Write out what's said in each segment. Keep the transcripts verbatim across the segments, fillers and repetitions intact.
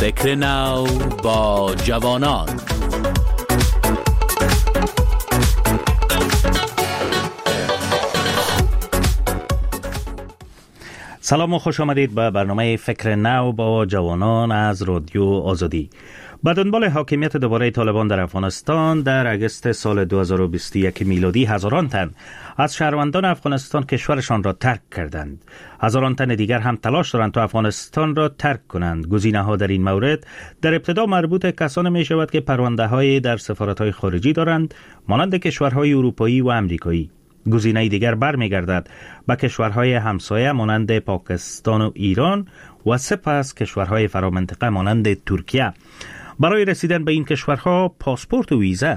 فکر نو با جوانان. سلام و خوش آمدید به برنامه فکر نو با جوانان از رادیو آزادی. با دنبال حاکمیت دوباره طالبان در افغانستان در اگست سال دو هزار و بیست و یک میلادی هزاران تن از شهروندان افغانستان کشورشان را ترک کردند. هزاران تن دیگر هم تلاش دارند تا افغانستان را ترک کنند. گزینه‌ها در این مورد در ابتدا مربوط کسانی می شود که پرونده‌های در سفارت‌های خارجی دارند، مانند کشورهای اروپایی و امریکایی. گزینه دیگر برمیگردد به کشورهای همسایه مانند پاکستان و ایران و سپس کشورهای فرامنطقه مانند ترکیه. برای رسیدن به این کشورها پاسپورت و ویزا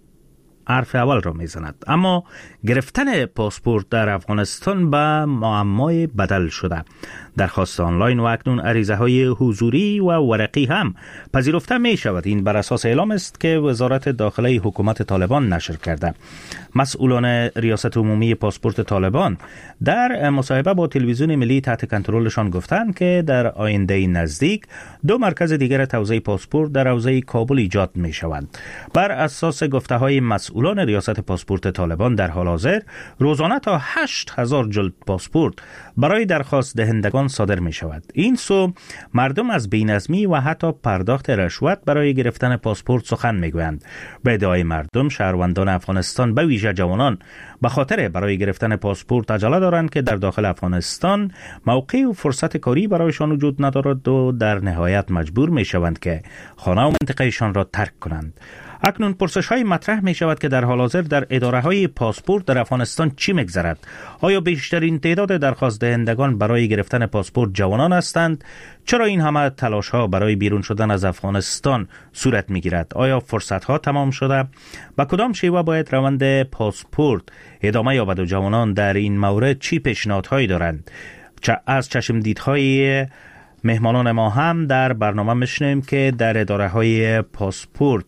حرف اول را میزند، اما گرفتن پاسپورت در افغانستان به معمای بدل شده. درخواست آنلاین و اکنون عریضه های حضوری و ورقی هم پذیرفته می شود. این بر اساس اعلام است که وزارت داخله حکومت طالبان نشر کرده. مسئولان ریاست عمومی پاسپورت طالبان در مصاحبه با تلویزیون ملی تحت کنترلشان گفتند که در آینده نزدیک دو مرکز دیگر توزیع پاسپورت در حوزه کابل ایجاد می شود. بر اساس گفته های مسئولان ریاست پاسپورت طالبان در حال حاضر روزانه تا هشت هزار جلد پاسپورت برای درخواست دهندگان صادر می شود. این سو مردم از بی‌نظمی و حتی پرداخت رشوت برای گرفتن پاسپورت سخن می گویند. به ادعای مردم، شهروندان افغانستان به ویژه جوانان به خاطر برای گرفتن پاسپورت عجله دارند که در داخل افغانستان موقع و فرصت کاری برایشان وجود ندارد و در نهایت مجبور می شوند که خانه و منطقهشان را ترک کنند. اکنون پرسش های مطرح می شود که در حال حاضر در اداره های پاسپورت در افغانستان چی میگذرد؟ آیا بیشترین تعداد درخواست دهندگان برای گرفتن پاسپورت جوانان هستند؟ چرا این همه تلاش ها برای بیرون شدن از افغانستان صورت می گیرد؟ آیا فرصت ها تمام شده؟ با کدام شیوه باید روند پاسپورت ادامه یابد و جوانان در این مورد چی پیشنهادهایی دارند؟ از چشمدیدهای مهمانان ما هم در برنامه میشنویم که در اداره های پاسپورت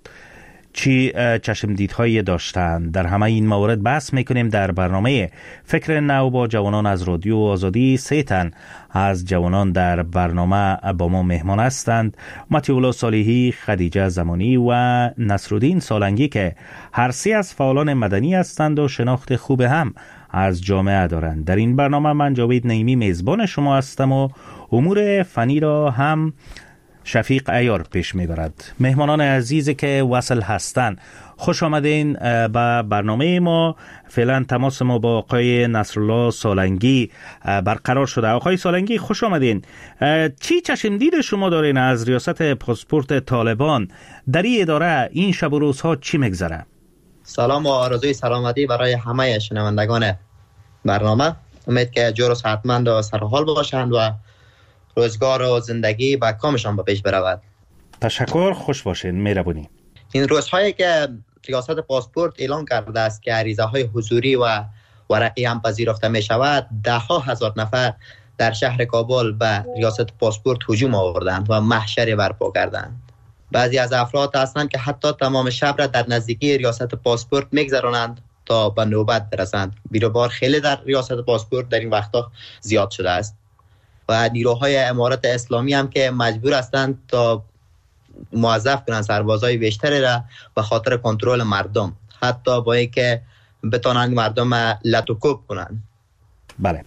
چی چشمدیدهایی داشتند. در همه این مورد بحث میکنیم در برنامه فکر نو با جوانان از رادیو آزادی. سه تن از جوانان در برنامه با ما مهمان هستند: متیولا صالحی، خدیجه زمانی و نصرالدین سالنگی که هر سه از فعالان مدنی هستند و شناخت خوب هم از جامعه دارند. در این برنامه من جاوید نعیمی میزبان شما هستم و امور فنی را هم شفیق عیار پیش میبرد. مهمانان عزیزی که وصل هستند، خوش آمدین به برنامه ما. فعلا تماس ما با آقای نصرالله سالنگی برقرار شده. آقای سالنگی خوش آمدین. چی چشمدید شما دارین از ریاست پاسپورت طالبان در این اداره؟ این شب و روزها چی میگذره؟ سلام و آرزوی سلامتی برای همه شنوندگان برنامه. امید که جور و صحتمند و سرحال باشند و روزگار و زندگی با کامشان به پیش برود. تشکر، خوش باشین، مهربونی. این روزهایی که ریاست پاسپورت اعلان کرده است که عریضه های حضوری و ورقی هم پذیرفته می شود، ده ها هزار نفر در شهر کابل به ریاست پاسپورت هجوم آوردند و محشر برپا کردند. بعضی از افراد هستند که حتی تمام شب را در نزدیکی ریاست پاسپورت میگذرانند تا به نوبت برسند. بیروبار خیلی در ریاست پاسپورت در این وقتا زیاد شده است و نیروهای امارت اسلامی هم که مجبور هستند تا موظف کنند سربازای بیشتری را به خاطر کنترل مردم، حتی با اینکه بتونند مردم لطوکوب کنند. بله،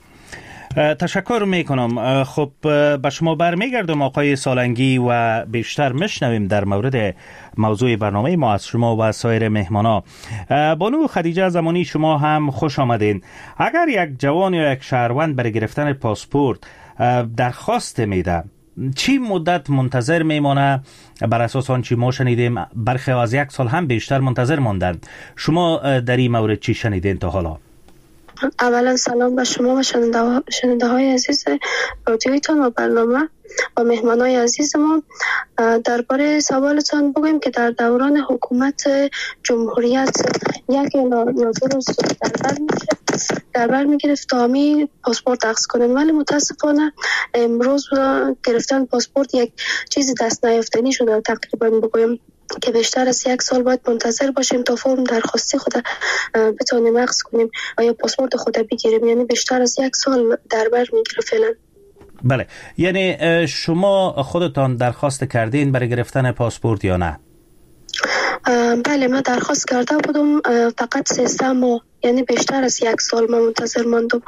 تشکر میکنم. خب به شما برمیگردم آقای سالنگی و بیشتر میشنویم در مورد موضوع برنامه ما از شما و سایر مهمانا. بانو خدیجه زمانی، شما هم خوش آمدین. اگر یک جوان یا یک شهروند برای گرفتن پاسپورت درخواست میده، چی مدت منتظر میمانه؟ بر اساس آنچه ما شنیدیم برخی از یک سال هم بیشتر منتظر ماندند. شما در این مورد چی شنیدین تا حالا؟ اولا سلام به شما و شنونده های عزیز رادیویتان و برنامه و مهمان های عزیز ما. درباره سوالتان بگویم که در دوران حکومت جمهوریت یک یا دو روز در بر میگرفت در بر میگرفت تا همی پاسپورت اخذ کنن، ولی متاسفانه امروز گرفتن پاسپورت یک چیز دست نیافتنی شده. تقریبا بگویم که بیشتر از یک سال باید منتظر باشیم تا فرم درخواستی خود بتونیم اخذ کنیم و یا پاسپورت خود بگیریم، یعنی بیشتر از یک سال در بر میگیره فعلا. بله، یعنی شما خودتان درخواست کردین برای گرفتن پاسپورت یا نه؟ بله، من درخواست کرده بودم، فقط سیزده ماه، یعنی بیشتر از یک سال من منتظر ماندم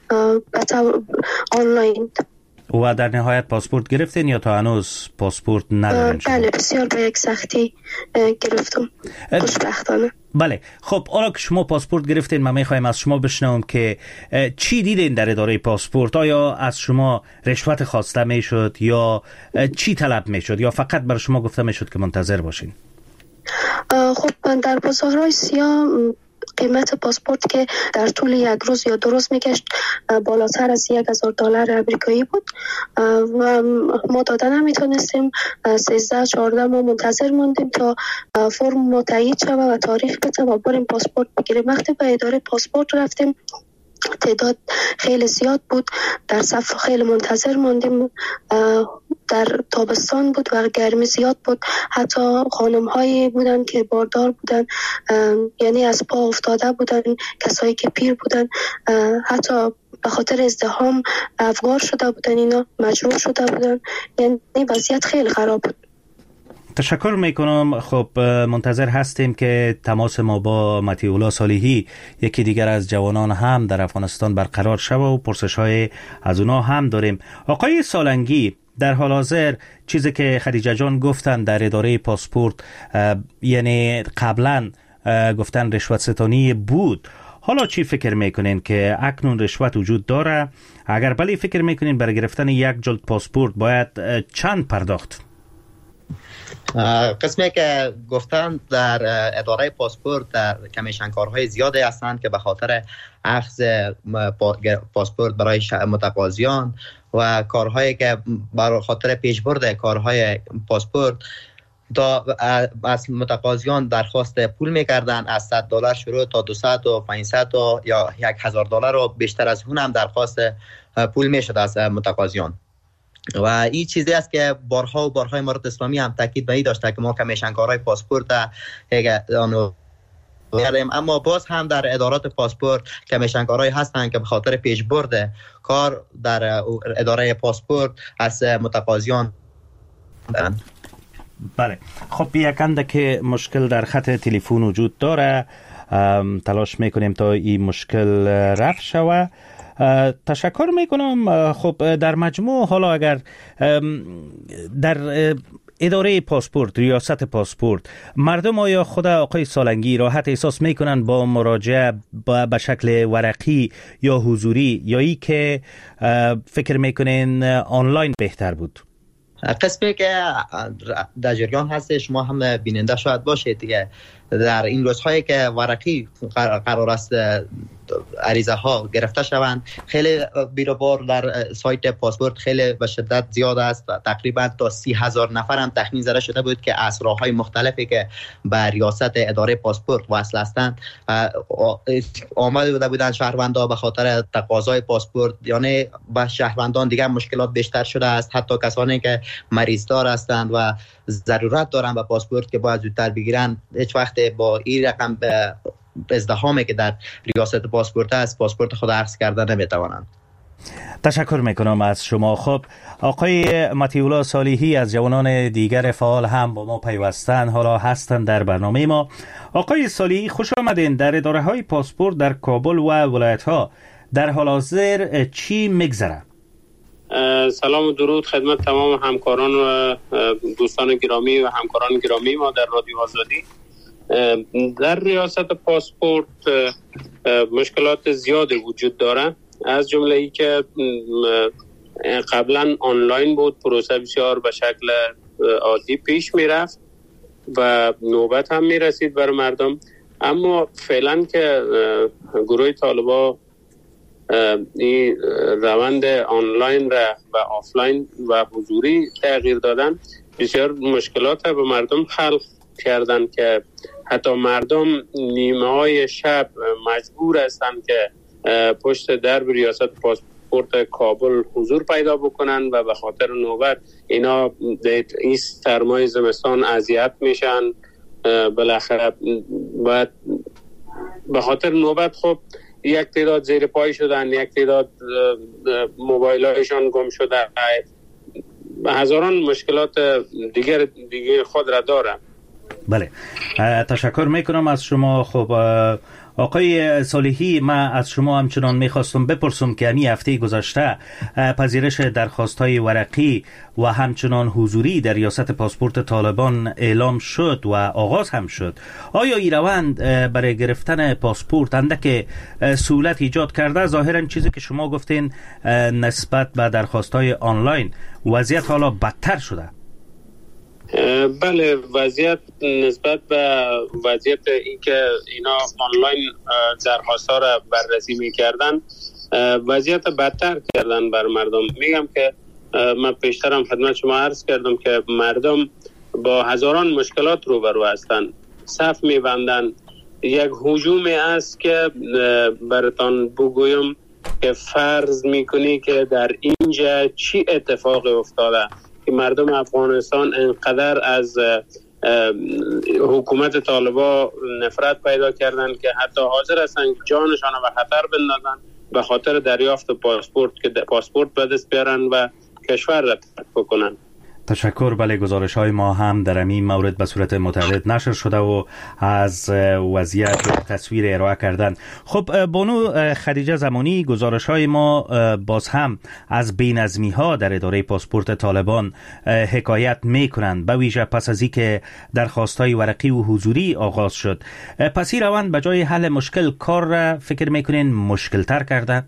آنلاین. و در نهایت پاسپورت گرفتین یا تا هنوز پاسپورت ندارین شما؟ بله، بسیار با یک سختی گرفتم، خوشبختانه. بله، خب حالا که شما پاسپورت گرفتین، ما میخوایم از شما بشنوم که چی دیدین در اداره پاسپورت؟ آیا از شما رشوت خواسته میشد یا چی طلب میشد یا فقط بر شما گفته میشد که منتظر باشین؟ خب در بازارهای سیاه قیمت پاسپورت که در طول یک روز یا دو روز میگشت بالاتر از یک هزار دلار امریکایی بود و ما دادن نمیتونستیم. سیزده چهارده ما منتظر موندیم تا فرم ما تایید شود و تاریخ بده و بریم پاسپورت بگیریم. وقتی به اداره پاسپورت رفتیم تعداد خیلی زیاد بود، در صف خیلی منتظر موندیم. در تابستان بود و گرمی زیاد بود، حتی خانم هایی بودن که باردار بودن، یعنی از پا افتاده بودن، کسایی که پیر بودن، حتی به خاطر ازدحام افگار شده بودن، اینا مجروح شده بودن، یعنی وضعیت خیلی خراب بود. تشکر میکنم. خب منتظر هستیم که تماس ما با مطیع صالحی، یکی دیگر از جوانان هم در افغانستان برقرار شود و پرسش های از اونا هم داریم. آقای سالنگی، در حال حاضر چیزی که خدیجه جان گفتن در اداره پاسپورت، یعنی قبلا گفتن رشوت ستانی بود، حالا چی فکر میکنین که اکنون رشوت وجود داره؟ اگر بله فکر میکنین برای گرفتن یک جلد پاسپورت باید چند پرداخت؟ قسمی که گفتن در اداره پاسپورت در کمیشنکارهای زیاده هستند که به خاطر اخذ پاسپورت برای متقاضیان و کارهایی که برای خاطر پیشبرد کارهای پاسپورت تا از متقاضیان درخواست پول میکردن، از صد دلار شروع تا دویست و پانصد و یا یک هزار دلار و بیشتر از اون هم درخواست پول میشد از متقاضیان. و این چیزی است که بارها و بارها امارات اسلامی هم تاکید به این داشته که ما کمیشنکارهای پاسپورت آنو کردیم، اما باز هم در ادارات پاسپورت کمیشنکارهای هستند که به خاطر پیشبرد کار در اداره پاسپورت از متقاضیان دارند. بله، خب یکند که مشکل در خط تلفن وجود داره، تلاش میکنیم تا این مشکل رفع شود. تشکر میکنم. خب در مجموع حالا اگر در اداره پاسپورت، ریاست پاسپورت، مردم آیا خود آقای سالنگی راحت احساس میکنن با مراجعه به شکل ورقی یا حضوری، یا ای که فکر میکنین آنلاین بهتر بود؟ قسمی که در جریان هست شما هم بیننده شاید باشید دیگه، در این روزهایی که ورقی قرار است عریضه ها گرفته شوند، خیلی بیروبار در سایت پاسپورت خیلی به شدت زیاد است. تقریبا تا سی هزار نفر هم تخمین زده شده بود که از راه‌های مختلفی که به ریاست اداره پاسپورت وصل هستند آمده بوده بودن شهروندان به خاطر تقاضای پاسپورت. یعنی به شهروندان دیگه مشکلات بیشتر شده است، حتی کسانی که مریض دار هستند و ضرورت دارن به پاسپورت که باید زودتر بگیرن، هیچ وقت با این رقم به ازدحامی که در ریاست پاسپورت است پاسپورت خود اخذ کرده نمیتوانند. تشکر میکنم از شما. خب آقای مطیع صالحی از جوانان دیگر فعال هم با ما پیوستن، حالا هستن در برنامه ما. آقای صالحی خوش آمدین. در اداره های پاسپورت در کابل و ولایت ها در حال حاضر چی میگذره؟ سلام و درود خدمت تمام همکاران و دوستان گرامی و همکاران گرامی ما در رادیو آزادی. در ریاست پاسپورت مشکلات زیادی وجود داره، از جمله ای که قبلا آنلاین بود، پروسه بسیار به شکل عادی پیش میرفت و نوبت هم میرسید بر مردم، اما فعلا که گروه طالبا این روند آنلاین را و آفلاین و حضوری تغییر دادن، بسیار مشکلات به مردم خلق کردن که حتی مردم نیمه های شب مجبور هستند که پشت درب ریاست پاسپورت کابل حضور پیدا بکنن و به خاطر نوبت اینا این سرمای زمستان اذیت میشن. بالاخره باید به خاطر نوبت خب یک تعداد زیر پای شدن، یک تعداد موبایل هایشان گم شده، هزاران مشکلات دیگر دیگر خود را داره. بله، تشکر میکنم از شما. خب آقای صالحی، من از شما همچنان میخواستم بپرسم که همی هفته گذشته پذیرش درخواست‌های ورقی و همچنان حضوری در ریاست پاسپورت طالبان اعلام شد و آغاز هم شد. آیا این روند برای گرفتن پاسپورت اندک سهولت ایجاد کرده؟ ظاهرا چیزی که شما گفتین نسبت به درخواست‌های آنلاین وضعیت حالا بدتر شده. بله، وضعیت نسبت به وضعیت اینکه اینا آنلاین درخواست‌ها را بررسی می‌کردن وضعیت بدتر کردن بر مردم. میگم که من پیشترم خدمت شما عرض کردم که مردم با هزاران مشکلات روبرو هستند، صف می‌بندن. یک هجومی است که براتون بگویم که فرض می‌کنی که در اینجا چی اتفاقی افتاده که مردم افغانستان انقدر از حکومت طالبان نفرت پیدا کردن که حتی حاضر هستن جانشان را به خطر بندازن به خاطر دریافت پاسپورت که پاسپورت به دست بیارن و کشور را ترک بکنن. تشکر. بله، گزارش های ما هم در این مورد به صورت متعدد نشر شده و از وضعیت تصویر ارائه کردن. خب بانو خدیجه زمانی، گزارش های ما باز هم از بی‌نظمی ها در اداره پاسپورت طالبان حکایت می کنند، به ویژه پس از اینکه درخواست های ورقی و حضوری آغاز شد. پس این روند به جای حل مشکل کار را فکر میکنین مشکل تر کرده؟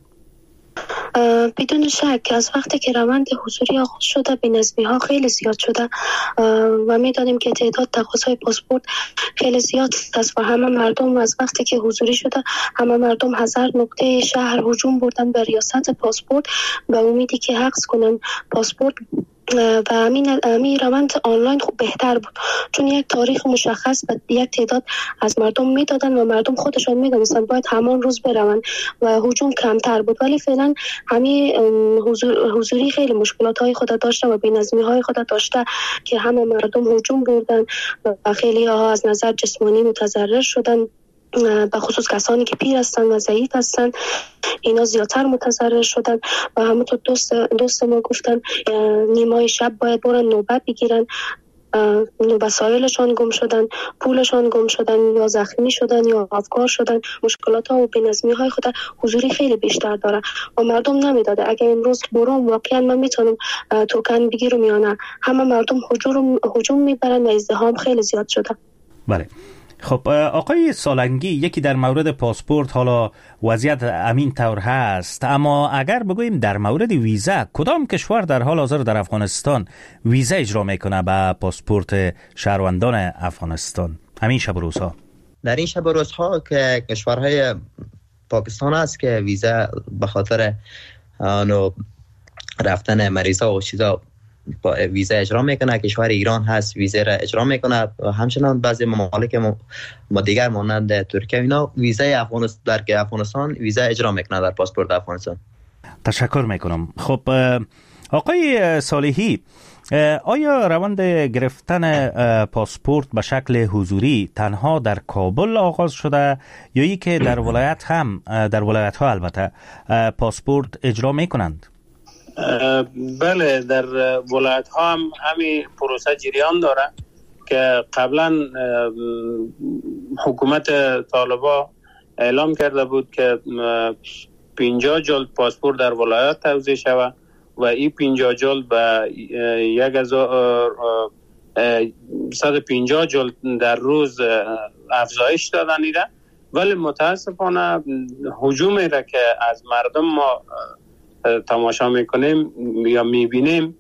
بدون شک از وقتی که روند حضوری آغاز شده بی‌نظمی ها خیلی زیاد شده و میدانیم که تعداد تقاضای پاسپورت خیلی زیاد است و همه مردم از وقتی که حضوری شده همه مردم هزار نقطه شهر هجوم بردن به ریاست پاسپورت به امیدی که حجز کنن پاسپورت و همین همین روند آنلاین خوب بهتر بود، چون یک تاریخ مشخص و یک تعداد از مردم میدادن و مردم خودشان میدونستن باید همان روز برون و هجوم کمتر بود. ولی فعلا همین حضور حضوری خیلی مشکلات های خود داشته و بی‌نظمی های خود داشته که همه مردم هجوم بردن و خیلی ها از نظر جسمانی متضرر شدن، به خصوص کسانی که پیر هستن و ضعیف هستن اینا زیادتر متضرر شدن و همونطور دوست دوست ما گفتن نیمای شب باید برن نوبت بگیرن، وسایلشان گم شدن، پولشان گم شدن یا زخمی شدن یا افکار شدن. مشکلات ها و بی‌نظمی های خود حضوری خیلی بیشتر داره و مردم نمیداده اگه امروز برام واقعا من میتونم توکن بگیرم یا نه، همه مردم هجوم هجوم میبرن و ازدحام خیلی زیاد شده. بله. خب آقای سالنگی، یکی در مورد پاسپورت حالا وضعیت امین طور هست، اما اگر بگوییم در مورد ویزا، کدام کشور در حال حاضر در افغانستان ویزا اجرا میکنه به پاسپورت شهروندان افغانستان همین شب و روزها؟ در این شب و روزها که کشورهای پاکستان است که ویزا به خاطر آنو رفتن مریضا و چیزا با ویزا اجرا میکنه. کشور ایران هست ویزا را اجرا میکنه و همچنان بعضی ممالک ما دیگر مانند ترکیه اینا ویزا افغانستان در افغانستان ویزا اجرا میکنه در پاسپورت افغانستان. تشکر میکنم. خب آقای صالحی، آیا روند گرفتن پاسپورت به شکل حضوری تنها در کابل آغاز شده یا ای که در ولایت هم در ولایت ها البته پاسپورت اجرا میکنند؟ بله، در ولایت ها هم همین پروسه جریان داره که قبلا حکومت طالبان اعلام کرده بود که پنجاه جلد پاسپورت در ولایت توزیع شود و این پنجاه جلد به یک هزار صد و پنجاه جلد در روز افزایش دادن ایره. ولی متاسفانه هجومی را که از مردم ما تماشا میکنیم یا میبینیم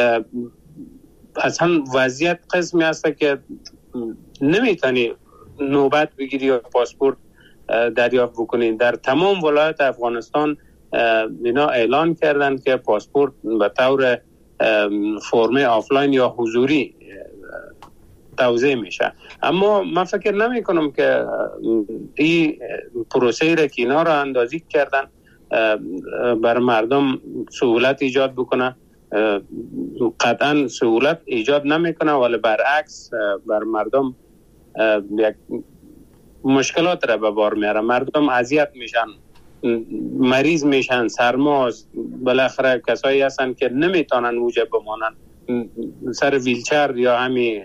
اصلا وضعیت قسمی هست که نمیتونی نوبت بگیری یا پاسپورت دریافت بکنی. در تمام ولایت افغانستان اینا اعلان کردن که پاسپورت به طور فرم آفلاین یا حضوری توزیع میشه، اما من فکر نمی کنم که این پروسه را که اینا را اندازی کردن بر مردم سهولت ایجاد بکنه. قطعا سهولت ایجاد نمیکنه ولی برعکس بر مردم یک مشکلات را به بار میاره. مردم اذیت میشن مریض میشن، سرماست، بالاخره کسایی هستن که نمیتونن اوجه بمانن، سر ویلچر یا همین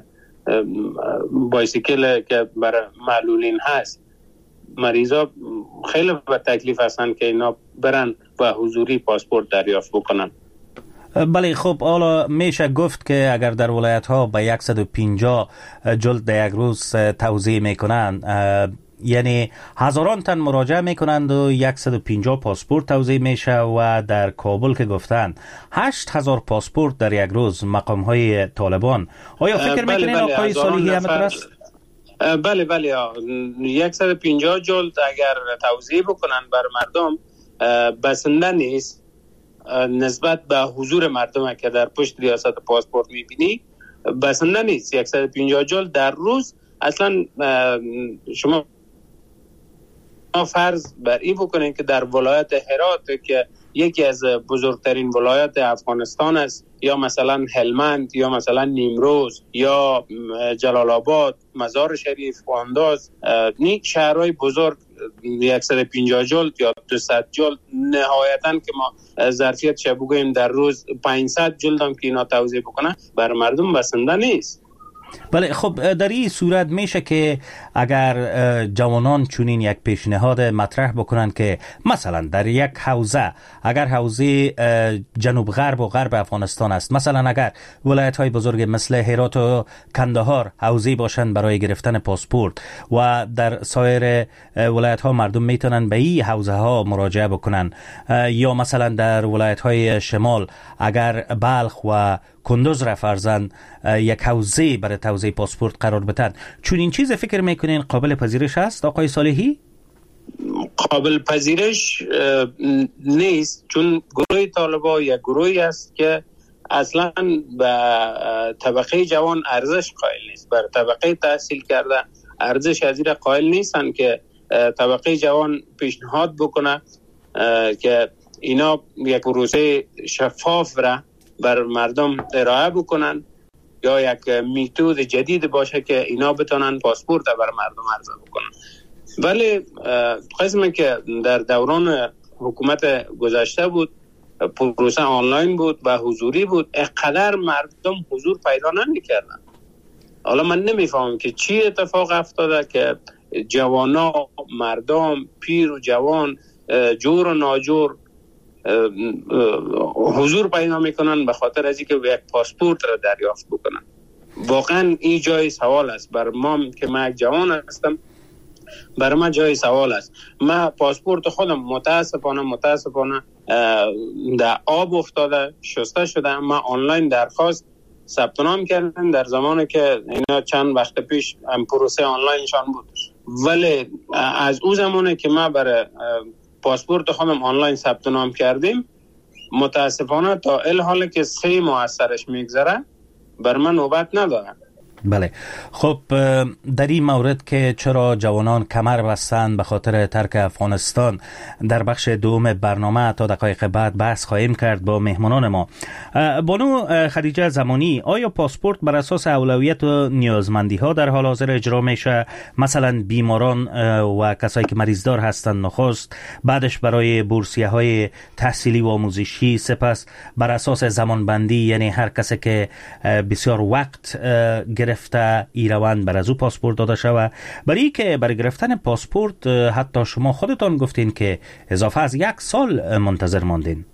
بایسیکل که برای معلولین هست، مریضا خیلی به تکلیف هستن که اینا برن و حضوری پاسپورت دریافت بکنن. بله، خب حالا میشه گفت که اگر در ولایت ها به صد و پنجاه جلد در یک روز توزیع میکنن، یعنی هزاران تن مراجعه میکنند و صد و پنجاه پاسپورت توزیع میشه و در کابل که گفتن هشت هزار پاسپورت در یک روز مقام های طالبان. آیا فکر بله میکنین بله آقای صالحی همینطور است؟ بله بله صد و پنجاه جلد اگر توزیع بکنن بر مردم بسنده نیست نسبت به حضور مردم که در پشت ریاست پاسپورت میبینی، بسنده نیست. صد و پنجاه جلد در روز اصلا شما فرض بر این بکنین که در ولایت هرات که یکی از بزرگترین ولایت افغانستان است، یا مثلا هلمند، یا مثلا نیمروز، یا جلال آباد، مزار شریف، انداز، این شهرهای بزرگ صد و پنجاه جلد یا دویست جلد نهایتاً که ما ظرفیت چه بگوییم در روز پانصد جلد هم که اینا توزیع بکنن بر مردم بسنده نیست. بله، خب در این صورت میشه که اگر جوانان چونین یک پیشنهاد مطرح بکنن که مثلا در یک حوزه، اگر حوزه جنوب غرب و غرب افغانستان است، مثلا اگر ولایت های بزرگ مثل هرات و کندهار حوزه باشن برای گرفتن پاسپورت و در سایر ولایت ها مردم میتونن به این حوزه ها مراجعه بکنن، یا مثلا در ولایت های شمال اگر بلخ و کندوز را فرزن یک حوزه برای توزیع پاسپورت قرار بدن، چون این چیز فکر میکنین قابل پذیرش است آقای صالحی؟ قابل پذیرش نیست، چون گروه طالبا یک گروهی است که اصلا به طبقه جوان ارزش قائل نیست، بر طبقه تحصیل کرده ارزش از این قائل نیستن که طبقه جوان پیشنهاد بکنه که اینا یک پروسه شفاف را بر مردم ارائه بکنن، یا یک میتود جدید باشه که اینا بتونن پاسپورت بر مردم عرضه بکنن. ولی قسمی که در دوران حکومت گذشته بود پروسه آنلاین بود و حضوری بود، اقدر مردم حضور پیدا نمی‌کردن. حالا من نمیفهمم که چی اتفاق افتاده که جوانا، مردم، پیر و جوان، جور و ناجور حضور پیدا میکنن به خاطر از اینکه یک پاسپورت را دریافت بکنن. واقعا این جای سوال است بر ما که من یک جوان هستم، بر من جای سوال است. من پاسپورت خودم متاسفانه متاسفانه در آب افتاده، شسته شده. من آنلاین درخواست ثبت نام کردم در زمانی که اینا چند وقت پیش پروسه آنلاینشان بود، ولی از اون زمانی که من برای پاسپورت خودم آنلاین ثبت نام کردیم متاسفانه تا الحال که سه ماه از سرش میگذره بر من نوبت نداره. بله، خب در این مورد که چرا جوانان کمر بستند به خاطر ترک افغانستان، در بخش دوم برنامه تا دقایق بعد بحث خواهیم کرد با مهمانان ما. بانو خدیجه زمانی، آیا پاسپورت بر اساس اولویت و نیازمندی ها در حال حاضر اجرا میشه؟ مثلا بیماران و کسایی که مریضدار هستند نخست، بعدش برای بورسیه های تحصیلی و آموزشی، سپس بر اساس زمانبندی، یعنی هر کسی که بسیار وقت گرفته ایروان بر از او پاسپورت داده شود. برای که برای گرفتن پاسپورت حتی شما خودتان گفتین که اضافه از یک سال منتظر ماندین.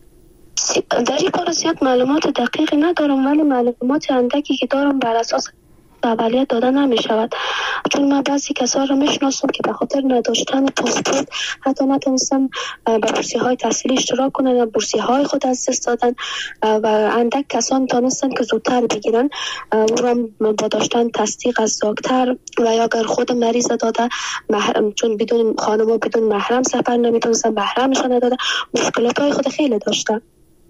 در این باره زیاد معلومات دقیقی ندارم، ولی معلومات اندکی که دارم بر اساس اولویت داده نمی شود، چون من بعضی کسا رو میشناسم که به خاطر نداشتن پاسپورت حتی نتونستن به بورسیه های تحصیلی اشتراک کنن و بورسیه های خود از دست دادن و اندک کسان تونستن که زودتر بگیرن و با داشتن تصدیق از دکتر و یا اگر خود مریض داده محرم، چون بدون خانم بدون محرم سفر نمیتونستن، محرمشان نداده، مشکلات های خود خیلی داشتن.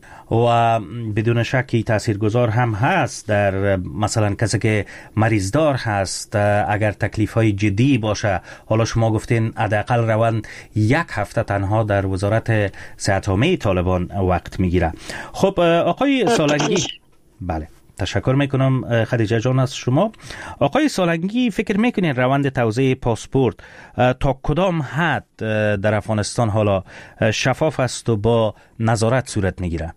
و بدون شکی تاثیرگذار هم هست در مثلا کسی که مریضدار هست، اگر تکلیف های جدی باشه. حالا شما گفتین حداقل روان یک هفته تنها در وزارت صحت عامه طالبان وقت میگیره. خب آقای سالنگی، بله تشکر میکنم خدیجه جان از شما. آقای سالنگی، فکر میکنین روند توزیع پاسپورت تا کدام حد در افغانستان حالا شفاف است و با نظارت صورت میگیره؟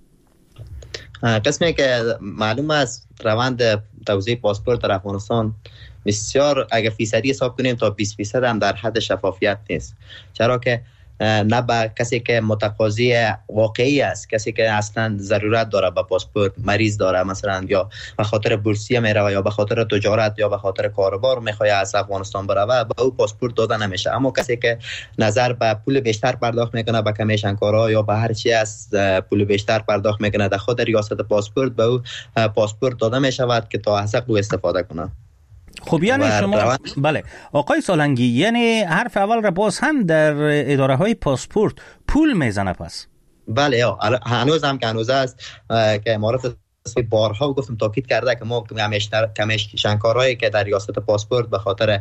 قسمی که معلوم است روند توزیع پاسپورت در افغانستان بسیار اگر فیصدی حساب کنیم تا بیست فیصد هم در حد شفافیت نیست، چرا که نه به کسی که متقاضی واقعی است، کسی که اصلا ضرورت داره به پاسپورت، مریض داره مثلا یا به خاطر بورسیه میره یا به خاطر تجارت یا به خاطر کاروبار میخواد از افغانستان بره، به او پاسپورت داده نمیشه. اما کسی که نظر به پول بیشتر پرداخت میکنه، به کمیشن کارا یا به هر چی از پول بیشتر پرداخت میکنه در خاطر ریاست پاسپورت، به او پاسپورت داده میشود که تا از حق استفاده کنه. خب یعنی شما روان... بله آقای سالنگی، یعنی حرف اول را باز هم در اداره های پاسپورت پول میزنه پس؟ بله هنوز هم که هنوز است که امارات بارها گفتم تاکید کرده که ما کمیشنکارایی که در ریاست پاسپورت به خاطر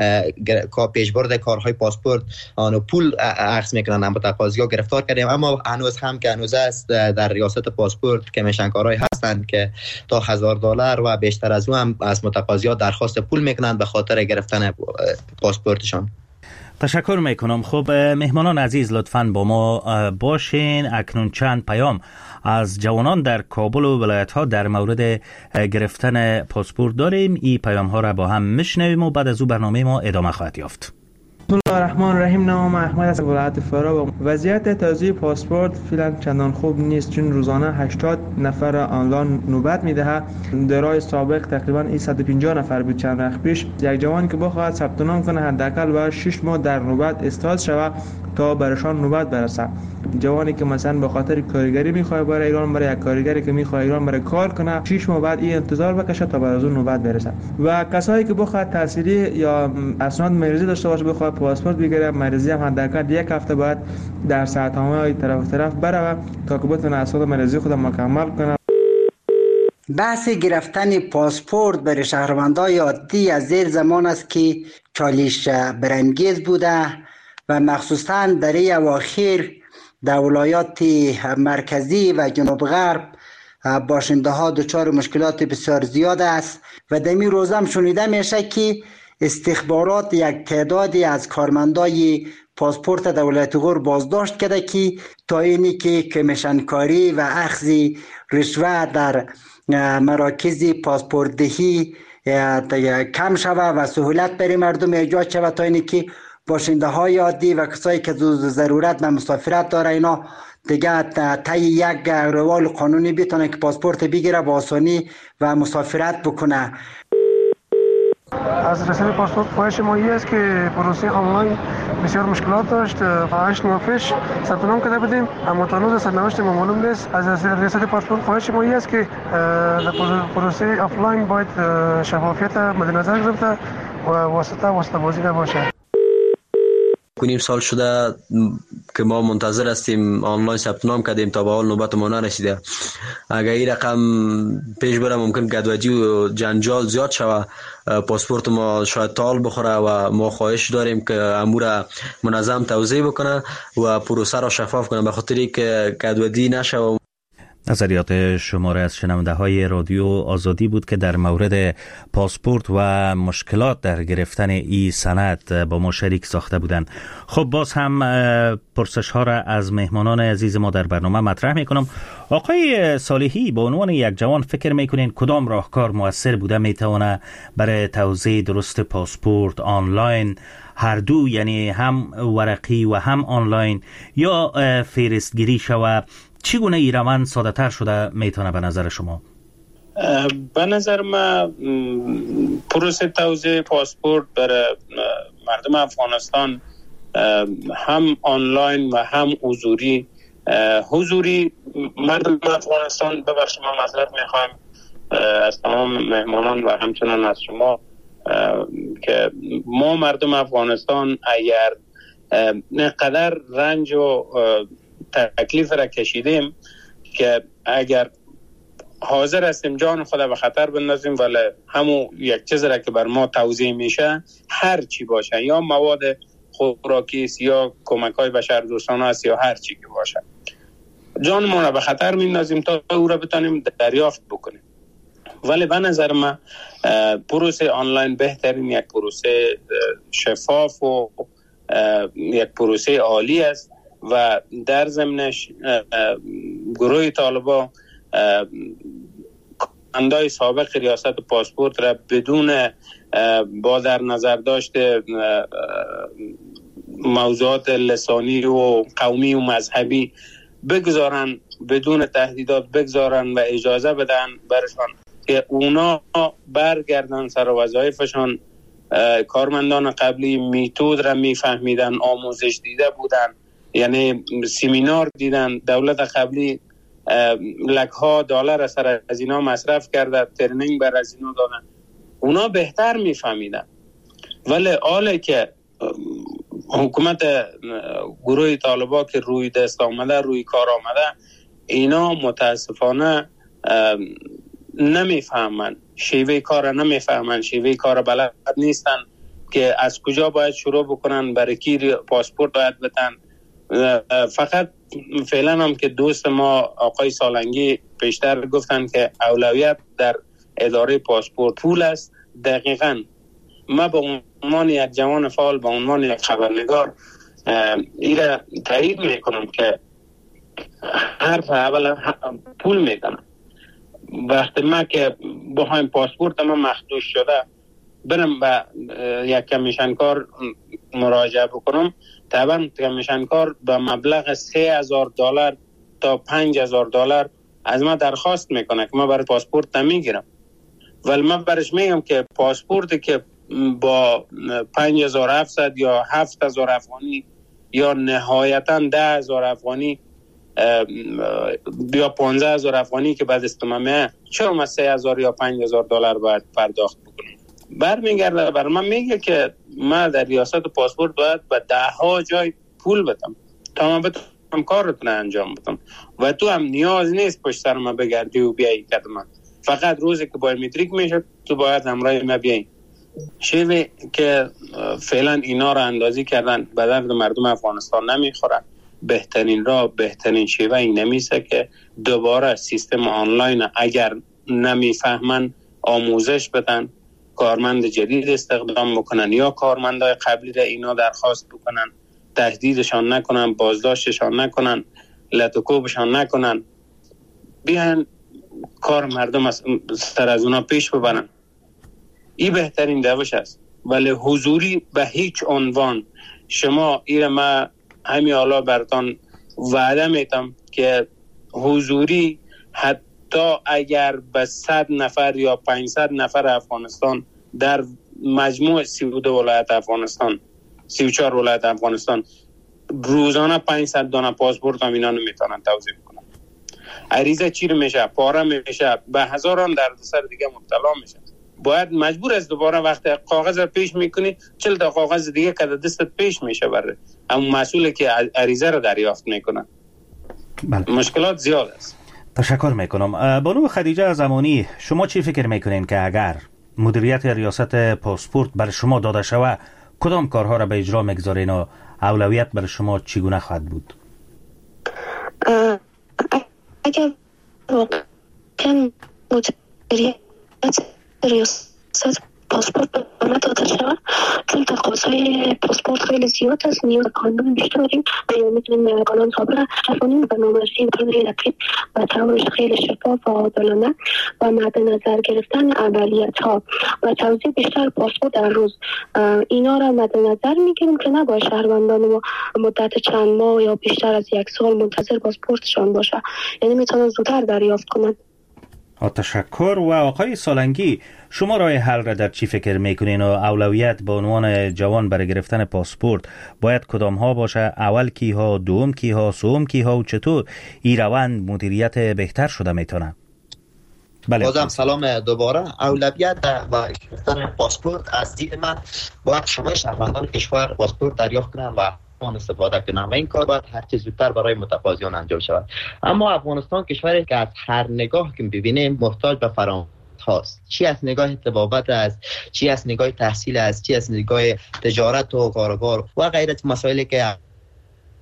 پیشبرد کارهای پاسپورت آنو پول اخذ میکنن متقاضی‌ها گرفتار کردیم، اما هنوز هم که هنوز است در ریاست پاسپورت کمیشنکارایی هستند که تا هزار دلار و بیشتر از اون هم از متقاضی‌ها درخواست پول میکنن به خاطر گرفتن پاسپورتشان. تشکر میکنم. خب مهمانان عزیز لطفاً با ما باشین. اکنون چند پیام از جوانان در کابل و ولایت ها در مورد گرفتن پاسپورت داریم. این پیام ها را با هم میشنویم و بعد از او برنامه ما ادامه خواهد یافت. بسم الله الرحمن الرحیم. نام احمد از ولایت فرا. وضعیت توزیع پاسپورت فعلا چندان خوب نیست، چون روزانه هشتاد نفر آنلاین نوبت میدهد. درای سابق تقریبا صد و پنجاه نفر بود چند وقت پیش. یک جوان که بخواهد ثبت نام کنه حداقل باید شش ماه در نوبت استاد شود تا برشان نوبت برسه. جوانی که مثلا به خاطر کارگری میخواد برای ایران، برای یک کارگری که میخواد ایران برای کار کنه، شش ماه بعد این انتظار بکشه تا بر از اون نوبت برسه. و کسایی که بخواد تحصیلی یا اسناد مریضی داشته باشه بخواد پاسپورت بگیره، مریضی هم حداقل یک هفته بعد در ساعتنامه طرف طرف بره تا که بتونه اسناد مریضی خود مکمل کنه. بحث گرفتن پاسپورت برای شهروندان عادی از زیر زمان است که چالش برانگیز بوده و مخصوصا در این اواخر در ولایات مرکزی و جنوب غرب باشنده ها دچار مشکلات بسیار زیاد است و در این روز هم شنیده میشه که استخبارات یک تعدادی از کارمندای پاسپورت در ولایت غور بازداشت کرده که تا اینی که کمیشنکاری و اخذ رشوه در مراکز پاسپورت دهی کم شود و سهولت برای مردم ایجاد شود تا اینی که باشنده های عادی و کسایی که ضرورت به مسافرت داره اینا دیگه طی یک روال قانونی بتونه که پاسپورت بگیره با آسانی و مسافرت بکنه. از رسید پاسپورت خواهش ما این است که پروسه آنلاین بسیار مشکلات داشت. هشت ماه پیش ثبت نام کرده بودیم اما تا هنوز سرنوشت ما معلوم نیست. از رسید پاسپورت خواهش ما این است که پروسه آفلاین باید شفافیت مد نظر گرفته و واسطه واسطه بازی نباشه. نیم سال شده که ما منتظر هستیم، آنلاین ثبت نام کردیم تا به حال نوبت ما نرسیده. اگر این رقم پیش بره ممکن گدوجی و جنجال زیاد شود، پاسپورت ما شاید تال بخوره و ما خواهش داریم که امور منظم توزیع بکنه و پروسه را شفاف کنه به خاطری که گدوجی نشه. نظریات شماره از شنونده های رادیو آزادی بود که در مورد پاسپورت و مشکلات در گرفتن ای سند با ما شریک ساخته بودند. خب باز هم پرسش ها را از مهمانان عزیز ما در برنامه مطرح میکنم. آقای صالحی، به عنوان یک جوان فکر میکنین کدام راهکار موثر بوده میتونه برای توزیع درست پاسپورت آنلاین، هر دو یعنی هم ورقی و هم آنلاین، یا فهرستگیری شود؟ چگونه این روند ساده تر شده میتونه به نظر شما؟ به نظر من پروسه توزیع پاسپورت برای مردم افغانستان هم آنلاین و هم حضوری حضوری مردم افغانستان، ببخشید من معذرت میخوایم از تمام مهمانان و همچنان از شما که ما مردم افغانستان اگر نقدر رنج و تکلیف را کشیدیم که اگر حاضر هستیم جان خود به خطر بندازیم، ولی همون یک چیز را که بر ما توزیع میشه هر چی باشه، یا مواد خوراکی است یا کمک های بشر دوستانه است یا هر چی که باشه، جان ما را به خطر میندازیم تا او را بتانیم دریافت بکنیم. ولی به نظر من پروسه آنلاین بهترین یک پروسه شفاف و یک پروسه عالی است و در ضمنش گروه طالبان اندای سابق ریاست پاسپورت را بدون با در نظر داشته موضوعات لسانی و قومی و مذهبی بگذارن، بدون تهدیدات بگذارن و اجازه بدن برشان که اونا برگردن سر وظایفشان. کارمندان قبلی میتود را میفهمیدن، آموزش دیده بودن، یعنی سمینار دیدن، دولت قبلی لکها دلار سر از اینا مصرف کرده، ترنینگ بر از اینا دادن، اونا بهتر میفهمیدن. ولی حالا که حکومت گروه طالبان که روی دست آمده، روی کار آمده، اینا متاسفانه نمیفهمن، شیوه کار نمیفهمن، شیوه کار بلد نیستن که از کجا باید شروع بکنن، برای کی پاسپورت باید بدن. فقط فعلا هم که دوست ما آقای سالنگی پیشتر گفتن که اولویت در اداره پاسپورت پول است. دقیقاً ما به عنوان یک جوان فعال، به عنوان یک خبرنگار ایره تایید میکنم که حرف اول پول میدن. وقتی ما که بخوایم پاسپورت ما مخدوش شده برم به یک کمیشنکار مراجعه بکنم، طبعا کمیشنکار به مبلغ سه هزار دلار تا پنج هزار دلار از ما درخواست میکنه که ما برای پاسپورت نمیگیرم. ولی من برش میگم که پاسپورتی که با پنج هزار و هفتصد یا هفت هزار افغانی یا نهایتا ده هزار افغانی یا پانزده هزار افغانی که بعد استمامه، چرا ما سه هزار یا پنج هزار دلار باید پرداخت بکنیم؟ برمیگرده بر من میگه که من در ریاست پاسپورت باید به ده ها جای پول بدم تا من بتونم کارتون انجام بدم و تو هم نیاز نیست پشت سر من بگردی و بیایی که من فقط روزی که بایومتریک میشه تو باید همراه ما بیایی. شیوه که فعلا اینا رو اندازی کردن به درد مردم افغانستان نمیخورن. بهترین راه، بهترین شیوه این نمیشه که دوباره سیستم آنلاین اگر نمیفهمن آموزش بدن، کارمند جدید استخدام بکنن یا کارمندای قبلی را اینا درخواست بکنن، تهدیدشان نکنن، بازداشتشان نکنن، لطوکوبشان نکنن، بیان کار مردم سر از اونا پیش ببرن. این بهترین روش است. ولی حضوری به هیچ عنوان. شما ایره ما همین حالا براتون وعده میتم که حضوری حتی اگر به صد نفر یا پانصد نفر افغانستان در مجموع سی و دو ولایت افغانستان، سی و چهار ولایت افغانستان روزانه پانصد دانه پاسپورت هم اینا نمیتونن توزیع کنن. عریضه چیر میشه، پاره میشه، به هزاران دردسر دیگه مبتلا میشه. باید مجبور است دوباره وقتی کاغذ رو پیش میکنی چل تا کاغذ دیگه که دستت پیش میشه بره اما مسئولی که عریضه رو دریافت میکنن. بله. مشکلات زیاد است. تشکر میکنم. بانو خدیجه زمانی، شما چی فکر میکنین که اگر مدیریت ریاست پاسپورت بر شما داده شود کدام کارها را به اجرا میگذارین و اولویت بر شما چگونه خواهد بود؟ اگر واقعا مدیریت ریاست پاسپورت به ما داده شود، چون تقاضای پاسپورت خیلی زیاد است، نیاز قانون بیشتر داریم و میتونیم قانون صادر کنیم. برنامه‌ریزی امکان رقیب و طورش خیلی شفاف و عادلانه و مد نظر گرفتن اولیت‌ها و توزیع بیشتر پاسپورت در روز، اینا را مد نظر میگیریم که نباید شهروندان ما مدت چند ماه یا بیشتر از یک سال منتظر پاسپورتشان باشه، یعنی میتونن زودتر دریافت کنند. تشکر. و آقای سالنگی، شما راه حل را در چی فکر میکنین و اولویت به عنوان جوان برای گرفتن پاسپورت باید کدام ها باشه؟ اول کی ها، دوم کی ها، سوم کی ها و چطور این روند مدیریت بهتر شده میتونه؟ بله. بازم سلام دوباره. اولویت و گرفتن پاسپورت از دید من باید شما شهروندان کشور پاسپورت دریافت کنن و آن استفاده کنن و این کار باید هر چه زودتر برای متقاضیان انجام شود. اما افغانستان کشوری که از هر نگاه که ببینیم محتاج به فرآمد هاست، چی از نگاه طبابت است، چی از نگاه تحصیل است، چی از نگاه تجارت و کاروبار و غیره مسائلی که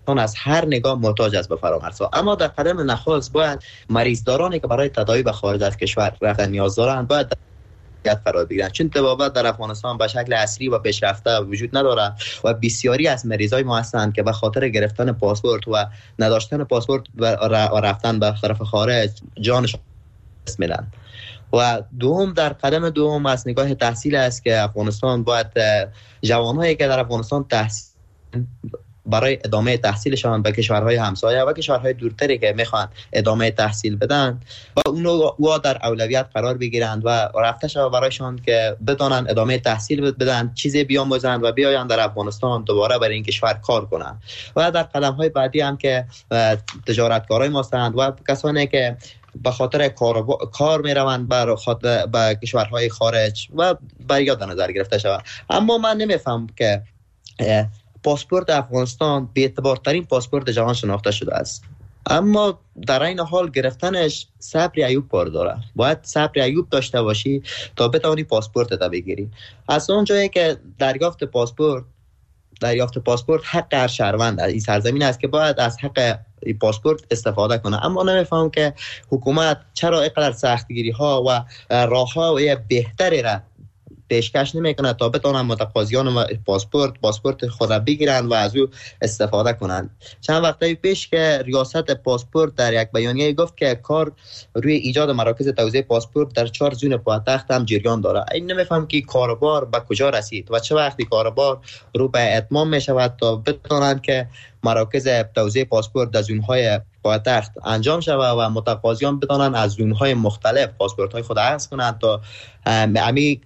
افغانستان از هر نگاه محتاج است به فرامرزها. اما در قدم نخست باید مریضدارانی که برای تداوی به خارج از کشور رفتن نیاز دارند باید قرار بگیرند، چون طبابت در افغانستان به شکل عصری و پیشرفته وجود ندارد و بسیاری از مریضای ما هستند که به خاطر گرفتن پاسپورت و نداشتن پاسپورت و رفتن به طرف خارج جانشان میدن. و دوم در قدم دوم از نگاه تحصیل است که افغانستان باید جوانهایی که در افغانستان تحصیل برای ادامه تحصیلشان به کشورهای همسایه و کشورهای دورتری که میخوان ادامه تحصیل بدن و اونو در اولویت قرار بگیرند و رفته شود برایشان که بدانند ادامه تحصیل بدن، چیزی بیاموزند و بیاین در افغانستان دوباره برای این کشور کار کنند. و در قدم‌های بعدی هم که تجارتکارای ما هستند و کسانی که به خاطر کار, کار می روند بر خاطر به کشورهای خارج و بر یاد نظر گرفته شود. اما من نمیفهم که پاسپورت افغانستان به اعتبارترین پاسپورت جهان شناخته شده است، اما در این حال گرفتنش صبر ایوب کار داره. باید صبر ایوب داشته باشی تا بتونی پاسپورت تا بگیری. از اون جایی که دریافت پاسپورت دریافت پاسپورت حق هر شهروند این سرزمین است که باید از حق پاسپورت استفاده کنه. اما نمیفهم که حکومت چرا اینقدر سختگیری ها و راه های بهتری را پیشکش نمیکنه تا بتونن متقاضیان پاسپورت پاسپورت خود را بگیرن و از او استفاده کنند. چند وقتی پیش که ریاست پاسپورت در یک بیانیه گفت که کار روی ایجاد مراکز توزیع پاسپورت در چهار زون پایتخت هم جریان داره. این نمیفهم که کاروبار به کجا رسید و چه وقتی کاروبار رو به اتمام می شود تا بتونن که مراکز توزیع پاسپورت در زونهای پایتخت انجام شود و متقاضیان بتونن از زونهای مختلف پاسپورت های خود عرض کنند تا امی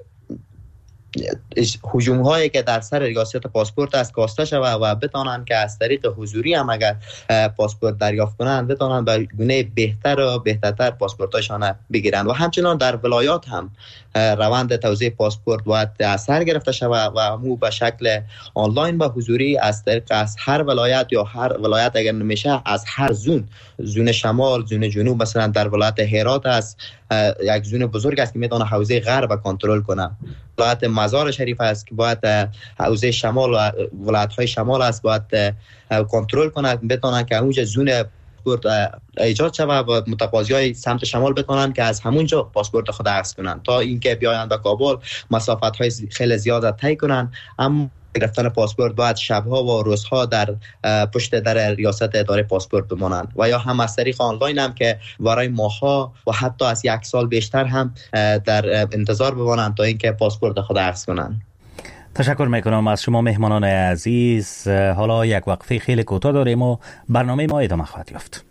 هجوم هایی که در سر ریاست پاسپورت است کاسته شود و بتانند که از طریق حضوری هم اگر پاسپورت دریافت کنند بتانند به گونه بهتر و بهترتر پاسپورتاشان بگیرند. و همچنان در ولایات هم روند توزیع پاسپورت باید اثر گرفته شود و مو به شکل آنلاین و حضوری از طریق از هر ولایت یا هر ولایت اگر نمیشه از هر زون، زون شمال، زون جنوب، مثلا در ولایت هرات است یک زون بزرگ است که میتونه حوزه غرب کنترل کنه. ولایت مزار شریف است که باید حوزه شمال و ولایت های شمال است باید کنترل کنه، بتونن که اونجا زون پاسپورت ایجاد شود و متقاضی های سمت شمال بتونن که از همونجا پاسپورت خود عرض کنن تا اینکه بیاین به کابل مسافت های خیلی زیاد طی کنن. اما گرفتن پاسپورت باید شبها و روزها در پشت در ریاست اداره پاسپورت بمانند و یا هم از طریق آنلاین هم که برای ماها و حتی از یک سال بیشتر هم در انتظار بمانند تا اینکه پاسپورت خود عرض کنند. تشکر میکنم از شما مهمانان عزیز. حالا یک وقفه خیلی کوتاه داریم و برنامه ما ادامه خواهد یافت.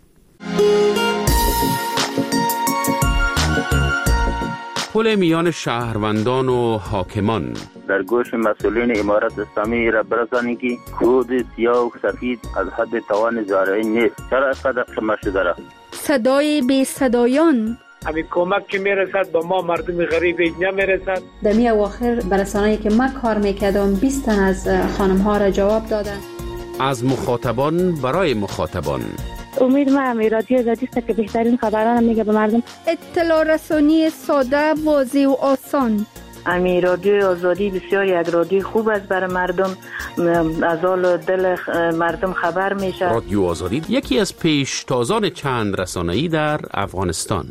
پل میان شهروندان و حاکمان در گوش مسئولین امارت اسلامی را برسانید که کود سیاه و سفید از حد توان زارعی نیست. چرا اینقدر خمه شده را؟ صدای بی صدایان همین کمک که میرسد با ما مردم غریب اینجا میرسد. در می اواخر برسانه‌ای که من کار میکردم بیست تن از خانم ها را جواب دادن. از مخاطبان برای مخاطبان. امید ما هم رادیو آزادی است که بهترین خبران میگه به مردم. اطلاع رسانی ساده، واضح و آسان. امی رادیو آزادی بسیار یک رادیو خوب است برای مردم، از حال دل مردم خبر میشه. رادیو آزادی یکی از پیشتازان چند رسانه‌ای در افغانستان.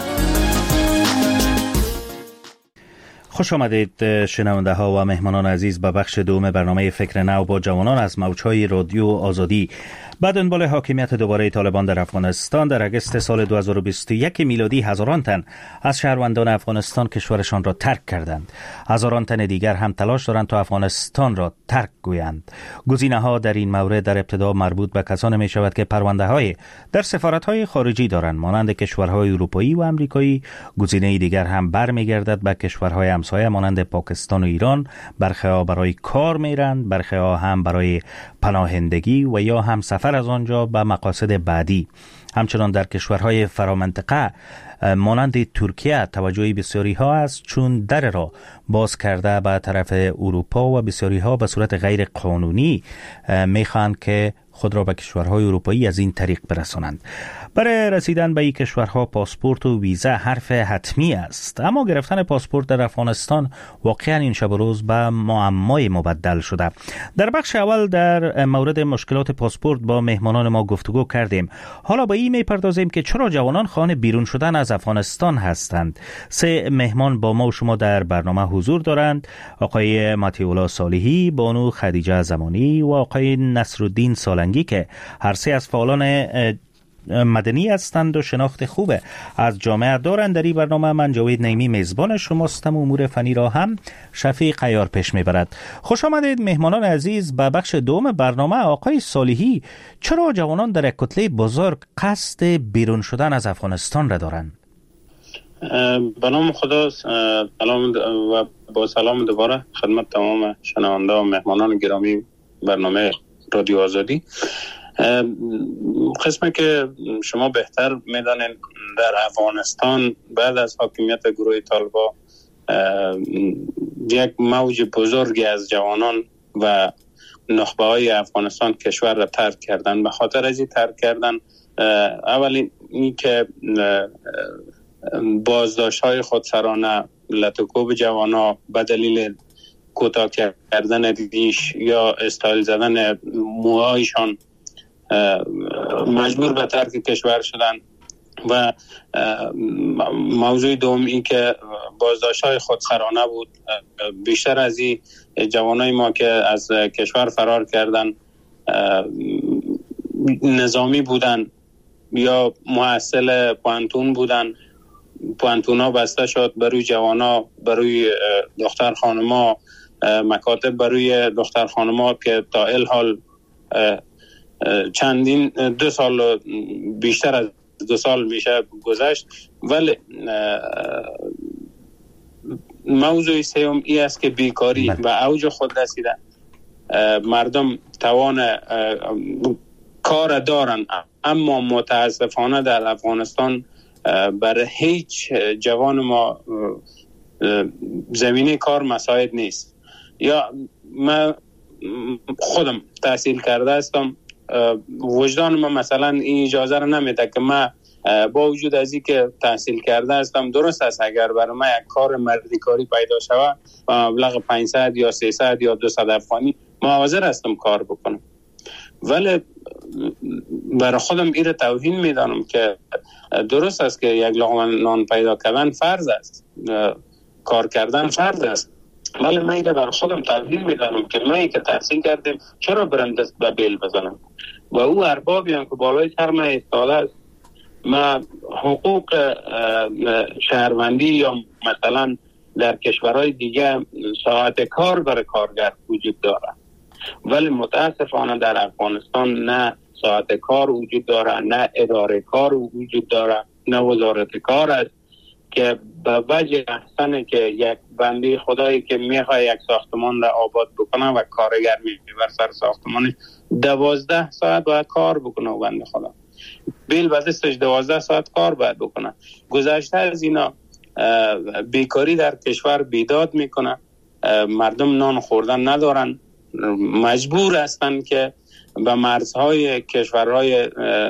خوش آمدید شنونده ها و مهمانان عزیز به بخش دوم برنامه فکر نو با جوانان از موجهای رادیو آزادی. بعد دنبال حاکمیت دوباره طالبان در افغانستان در اگست سال دو هزار و بیست و یک میلادی هزاران تن از شهروندان افغانستان کشورشان را ترک کردند. هزاران تن دیگر هم تلاش دارند تا افغانستان را ترک گویند. گزینه‌ها در این مورد در ابتدا مربوط به کسانی می شود که پرونده‌های در سفارت‌های خارجی دارند مانند کشورهای اروپایی و آمریکایی. گزینه دیگر هم برمیگردد به کشورهای همسایه مانند پاکستان و ایران. برخی‌ها برای کار میرند، برخی‌ها هم برای پناهندگی و یا هم سفر از آنجا به مقاصد بعدی. همچنان در کشورهای فرامنطقه مانند ترکیه توجه بسیاری ها است، چون در را باز کرده به طرف اروپا و بسیاری ها به صورت غیر قانونی میخواهند که خود را به کشورهای اروپایی از این طریق برسانند. برای رسیدن به این کشورها پاسپورت و ویزا حرف حتمی است، اما گرفتن پاسپورت در افغانستان واقعا این شب و روز به معمای مبدل شده. در بخش اول در مورد مشکلات پاسپورت با مهمانان ما گفتگو کردیم. حالا به این میپردازیم که چرا جوانان خواهان بیرون شدن از افغانستان هستند. سه مهمان با ما و شما در برنامه حضور دارند: آقای مطیع صالحی، بانو خدیجه زمانی و آقای نصرالدین سالنگی که هر سه از فعالان مدنی هستند و شناخت خوبه از جامعه دارند. در این برنامه من جاوید نعیمی میزبان شماستم و امور فنی را هم شفیق عیار پیش میبرد. خوش آمدید مهمانان عزیز به بخش دوم برنامه. آقای صالحی، چرا جوانان در یک کتله بزرگ قصد بیرون شدن از افغانستان را دارند؟ به نام خدا، سلام و با سلام دوباره خدمت تمام شنونده و مهمانان گرامی برنامه رادیو آزادی. قسمی که شما بهتر میدانید در افغانستان بعد از حاکمیت گروه طالبا یک موج بزرگی از جوانان و نخبه های افغانستان کشور را ترک کردن. به خاطر از این ترک کردن، اولین این که بازداشت های خودسرانه، لطوکوب جوانا به دلیل کوتاه کردن ریش یا استایل زدن موهایشان مجبور به ترک کشور شدن. و موضوع دوم این که بازداشت های خودسرانه بود. بیشتر از این جوانای ما که از کشور فرار کردن نظامی بودن یا محصل پانتون بودن. پانتون ها بسته شد برای جوانا، برای دختر خانما، مکاتب برای دختر خانما که تا الحال چندین دو سال بیشتر از دو سال میشه گذشت. ولی موضوع سوم ای است که بیکاری و اوج خود رسیده. مردم توان کار دارن، اما متاسفانه در افغانستان برای هیچ جوان ما زمینه کار مساعد نیست. یا من خودم تحصیل کرده هستم، وجدان من مثلا این اجازه رو نمیده که من با وجود از این که تحصیل کرده هستم، درست است اگر برای من یک کار مردی کاری پیدا شود مبلغ پانصد یا سیصد یا دویست افغانی من حاضر هستم کار بکنم. ولی برای خودم این رو توهین میدانم که درست است که یک لقمه نان پیدا کردن فرض است، کار کردن فرض است، ولی من این رو برای خودم توهین میدانم که من که تحصیل کردم چرا برم دست به بیل بزنم. و او اربابی هم که بالای سر من ایستاده است، من حقوق شهروندی یا مثلا در کشورهای دیگه ساعت کار برای کارگر وجود داره، ولی متاسفانه در افغانستان نه ساعت کار وجود داره، نه اداره کار وجود داره، نه وزارت کار است که به وجه احسنه که یک بنده خدایی که میخواه یک ساختمان را آباد بکنه و کارگر میبر سر ساختمانش دوازده ساعت باید کار بکنه و بنده خدا بیل بدستش دوازده ساعت کار باید بکنه. گذشته از اینا بیکاری در کشور بیداد میکنه، مردم نان خوردن ندارن، مجبور هستن که به مرزهای کشورهای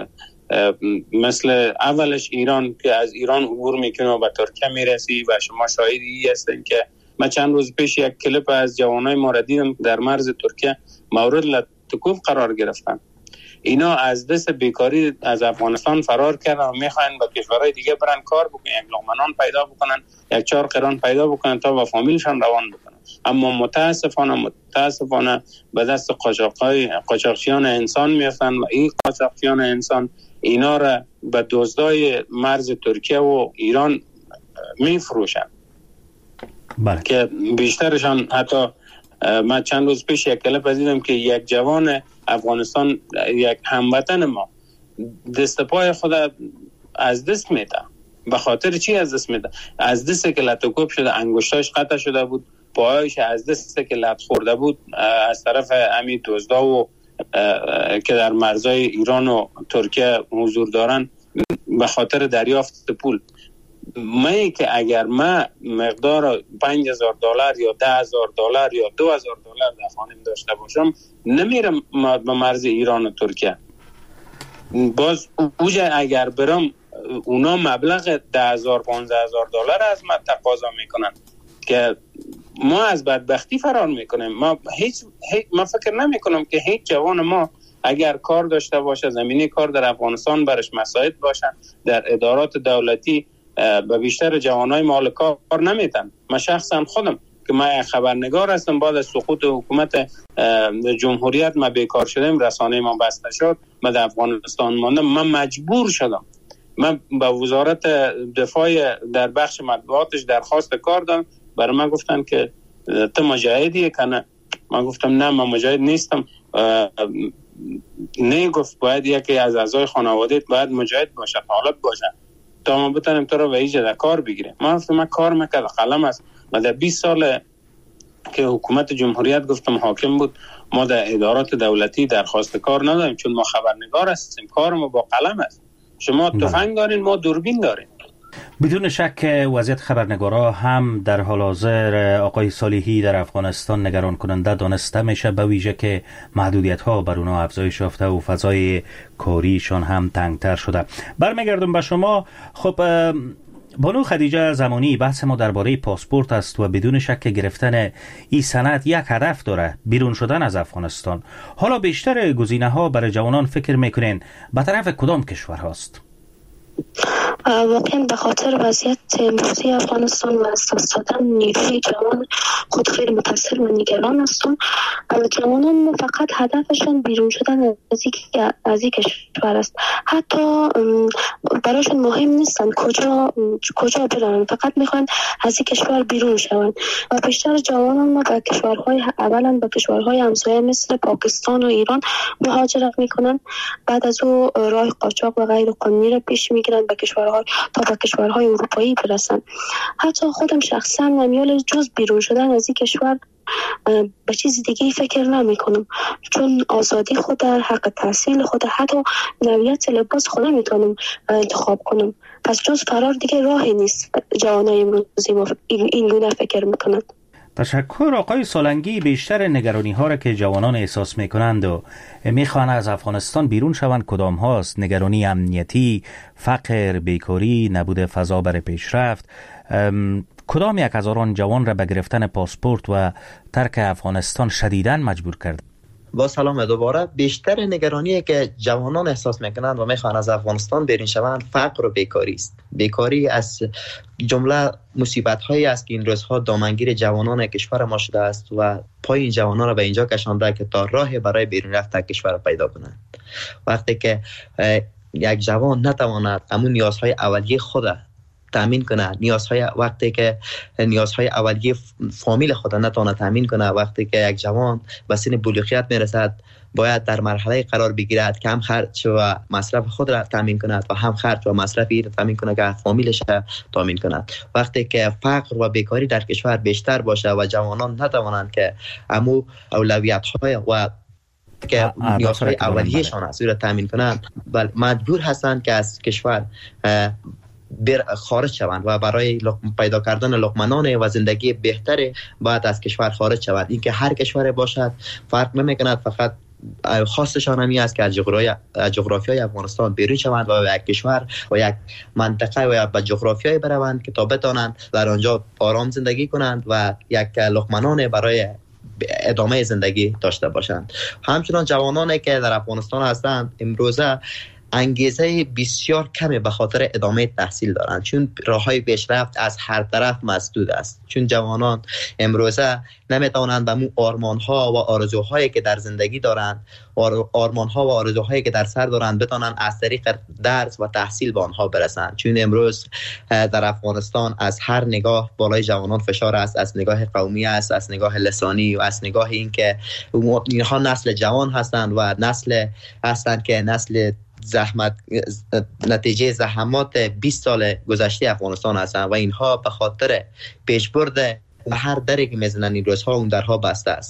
مثل اولش ایران که از ایران عبور میکنه و به ترکیه میرسی. و شما شاهدی هستین که من چند روز پیش یک کلیپ از جوانای ما را دیدم در مرز ترکیه مورد لطکوف قرار گرفتن. اینا از دست بیکاری از افغانستان فرار کردن و میخواین به کشورهای دیگه برن کار بکنن، یک لقمه نان پیدا بکنن، یک چهار قران پیدا بکنن تا با فامیلشان روان بکنن. اما متاسفانه متاسفانه به دست قاچاق‌های قاچاقچیان انسان میافتن و این قاچاقچیان انسان اینا را به دزدای مرز ترکیه و ایران میفروشن. بله. که بیشترشان حتی من چند روز پیش یک کلیپ دیدم که یک جوان افغانستان، یک هموطن ما، دست پای خود از دست میده. به خاطر چی از دست میده؟ از دست که لطوکوب شده، انگشتاش قطع شده بود، پایش از دست که لط خورده بود از طرف امی دزدا و که در مرزهای ایران و ترکیه حضور دارن به خاطر دریافت پول. من که اگر من مقدار پنج هزار دلار یا ده هزار دلار یا دو هزار دلار در خانم داشته باشم، نمیرم به مرز ایران و ترکیه. باز اوجه اگر برم اونا مبلغ ده هزار پانزده هزار دلار از من تقاضا میکنن که ما از بدبختی فرار میکنیم. ما هیچ, هیچ ما فکر نمیکنم که هیچ جوان ما اگر کار داشته باشه، زمینه کار در افغانستان برش مساعد باشن، در ادارات دولتی به بیشتر جوانای مال کار نمیتن. من شخصا خودم که من خبرنگار هستم، بعد از سقوط حکومت جمهوریت ما بیکار شدم، رسانه ما بسته شد، من در افغانستان ماندم. من مجبور شدم، من به وزارت دفاع در بخش مطبوعاتش درخواست کار دادم. برای من گفتن که تو مجاهدی که نه؟ من گفتم نه، من مجاهد نیستم. نه، گفت باید یکی از اعضای خانواده‌ات باید مجاهد باشه، طالب باشه تا ما بتونیم تو رو به ایجاد در کار بگیریم. من گفتم من کار میکردم، قلم است. من در بیست سال که حکومت جمهوریت گفتم حاکم بود، ما در ادارات دولتی درخواست کار نداریم، چون ما خبرنگار هستیم، کار ما با قلم است. شما تفنگ دارین، ما دوربین داریم. بدون شک وضعیت خبرنگارا هم در حال حاضر آقای صالحی در افغانستان نگران کننده دانسته میشه، به ویژه که محدودیت ها بر اونا افزایش یافته و فضای کاریشان هم تنگتر شده. برمیگردم به شما. خب بانو خدیجه زمانی، بحث ما درباره پاسپورت است و بدون شک گرفتن این سند یک هدف داره، بیرون شدن از افغانستان. حالا بیشتر گزینه ها برای جوانان فکر میکنین به طرف کدام کشور هاست؟ واقعا به خاطر وضعیت امروزی افغانستان و از دست دادن نیروی جوان خود خیلی متاثر و نگران هستم. جوانان فقط هدفشون بیرون شدن از این کشور است. حتی برایشون مهم نیستن کجا کجا برن، فقط میخوان از این کشور بیرون شون. و بیشتر جوانان ما به کشورهای اولا به کشورهای همسایه مثل پاکستان و ایران مهاجرت میکنن، بعد از او راه قاچاق و غیر قانونی را پیش میگیرن به کشورهای تا به کشورهای اروپایی برسن. حتی خودم شخصا نمیال جز بیرون شدن از این کشور به چیز دیگه فکر نمی کنم، چون آزادی خود، حق تحصیل خود، حتی نوعیت لباس خود نمیتونم انتخاب کنم. پس جز فرار دیگه راهی نیست. جوانای امروزی این گونه فکر میکنند. تشکر آقای سالنگی. بیشتر نگرانی ها را که جوانان احساس میکنند و میخوان از افغانستان بیرون شوند کدام هاست؟ نگرانی امنیتی، فقر، بیکاری، نبود فضا برای پیشرفت. کدام یک از آن جوان را به گرفتن پاسپورت و ترک افغانستان شدیداً مجبور کرد؟ با سلام دوباره. بیشتر نگرانی که جوانان احساس میکنند و میخوان از افغانستان بیرون شوند فقر و بیکاری است. بیکاری از جمله مصیبت هایی است که این روزها دامنگیر جوانان کشور ما شده است و پای این جوانان را به اینجا کشانده که تا راه برای بیرون رفتن کشور پیدا کنند. وقتی که یک جوان نتواند همون نیازهای اولیه خود تامین کنه، نیازهای وقتی که نیازهای اولیه فامیل خود نتونه تامین کنه، وقتی که یک جوان به سن بلوغیت میرسد باید در مرحله قرار بگیرد که هم خرج و مصرف خود را تامین کند و هم خرج و مصرف را تامین کند که فامیلش را تامین کند. وقتی که فقر و بیکاری در کشور بیشتر باشه و جوانان نتوانند که امو اولویت های و که نیازهای اولیه‌شان است را تامین کنند، بل مجبور هستند که از کشور بر خارج شوند و برای پیدا کردن لقمه و زندگی بهتری باید از کشور خارج شوند. این که هر کشور باشد فرق نمیکند، فقط خاصشان همی است که از جغرافیای افغانستان بیرون شوند و یک کشور و یک منطقه و یا به جغرافیای بروند که تا بتانند در آنجا آرام زندگی کنند و یک لقمه برای ادامه زندگی داشته باشند. همچنان جوانانی که در افغانستان هستند امروزه انگیزه بسیار کمی به خاطر ادامه تحصیل دارند، چون راههای پیشرفت از هر طرف مسدود است. چون جوانان امروزه نمیتوانند به مو آرمان‌ها و آرزوهایی که در زندگی دارند، آرمان‌ها و آرزوهایی که در سر دارند بتوانند از طریق درس و تحصیل به آنها برسند. چون امروز در افغانستان از هر نگاه بالای جوانان فشار است، از نگاه قومی است، از نگاه لسانی و از نگاه اینکه اینها نسل جوان هستند و نسل هستند که نسل زحمت نتیجه زحمات بیست سال گذشته افغانستان هستند و اینها به خاطر پیشبرد و هر دری که میزنن این روزها اون درها بسته است.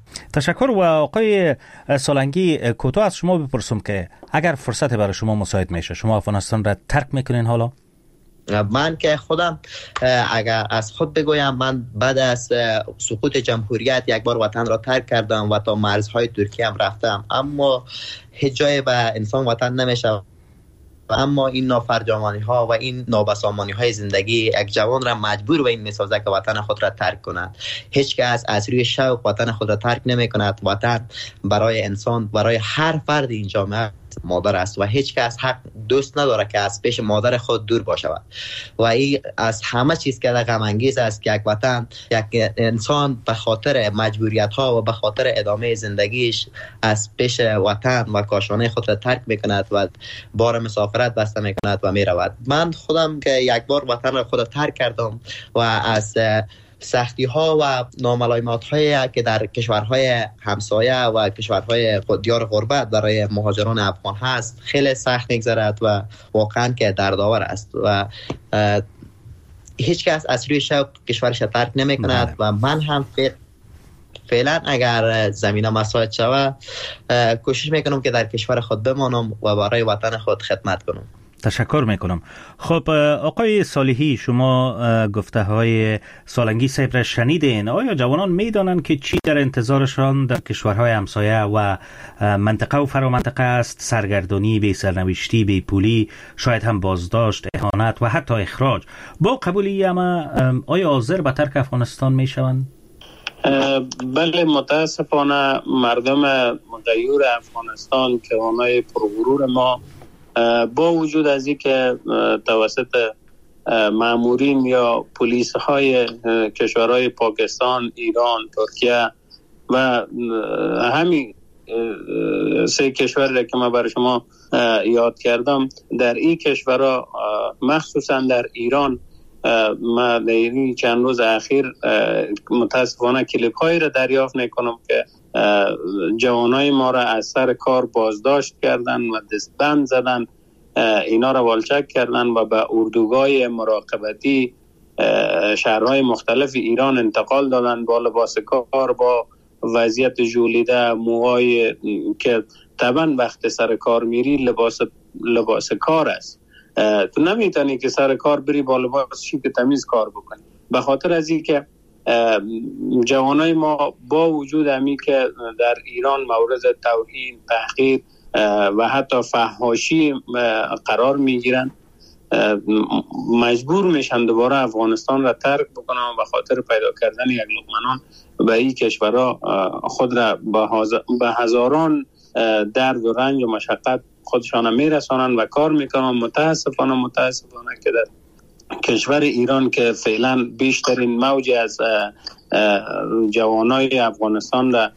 تشکر. و آقای سالنگی کوتاه از شما بپرسم که اگر فرصت برای شما مساعد میشه شما افغانستان را ترک میکنین حالا؟ من که خودم اگر از خود بگویم، من بعد از سقوط جمهوریت یک بار وطن را ترک کردم و تا مرزهای ترکیه هم رفتم، اما هیچ جای به انسان وطن نمیشه. اما این نافرجامانی ها و این نابسامانی های زندگی یک جوان را مجبور به این میسازه که وطن خود را ترک کند. هیچ کس از روی شوق وطن خود را ترک نمی کند. وطن برای انسان، برای هر فرد این جامعه مادر است و هیچ کس حق دوست نداره که از پیش مادر خود دور باشد. و این از همه چیز که غم انگیز است که یک وطن، یک انسان به خاطر مجبوریت ها و به خاطر ادامه زندگیش از پیش وطن و کاشانه خود را ترک میکند و بار مسافرت بسته میکند و میرود. من خودم که یک بار وطن را خود ترک کردم و از سختی ها و ناملایمات هایی که در کشورهای همسایه و کشورهای دیار غربت برای مهاجران افغان هست خیلی سخت میگذرد و واقعا که دردآور است و هیچ کس از روی شوق کشورش ترک نمی کند و من هم فعلا اگر زمینه مساعد شود کوشش میکنم که در کشور خود بمانم و برای وطن خود خدمت کنم. تشکر میکنم. خب آقای صالحی، شما گفته های سالنگی صاحب را شنیدین. آیا جوانان میدانند که چی در انتظارشان در کشورهای همسایه و منطقه و فرامنطقه است؟ سرگردانی، بی سرنوشتی، بی پولی، شاید هم بازداشت، اهانت و حتی اخراج. با قبولی اما آیا حاضر به ترک افغانستان میشوند؟ بله، متاسفانه مردم غیور افغانستان که آنهای پرغرور ما با وجود از این که توسط مامورین یا پلیس های کشورهای پاکستان، ایران، ترکیه و همین سه کشور که من برای شما یاد کردم، در این کشورها مخصوصا در ایران ما در این چند روز اخیر متاسفانه کلیپ هایی را دریافت میکنم که جوانای ما را از سر کار بازداشت کردن و دستبند زدن، اینا را والچک کردن و به اردوگاه مراقبتی شهرهای مختلف ایران انتقال دادن با لباس کار، با وضعیت ژولیده، موهای که طبعا وقت سر کار میری لباس لباس کار است. تو نمیتونی که سر کار بری با لباس شیک تمیز کار بکنی. به خاطر از این که جوانای ما با وجود همی که در ایران مورد توهین، تحقیر و حتی فحاشی قرار میگیرن، مجبور میشن دوباره افغانستان را ترک بکنن به خاطر پیدا کردن یک لقمه نان به این کشورها خود را به هزاران درد و رنج و مشقت خودشان میرسانن و کار میکنن. متاسفانه متاسفانه که در کشور ایران که فعلا بیشترین موج از جوانای افغانستان را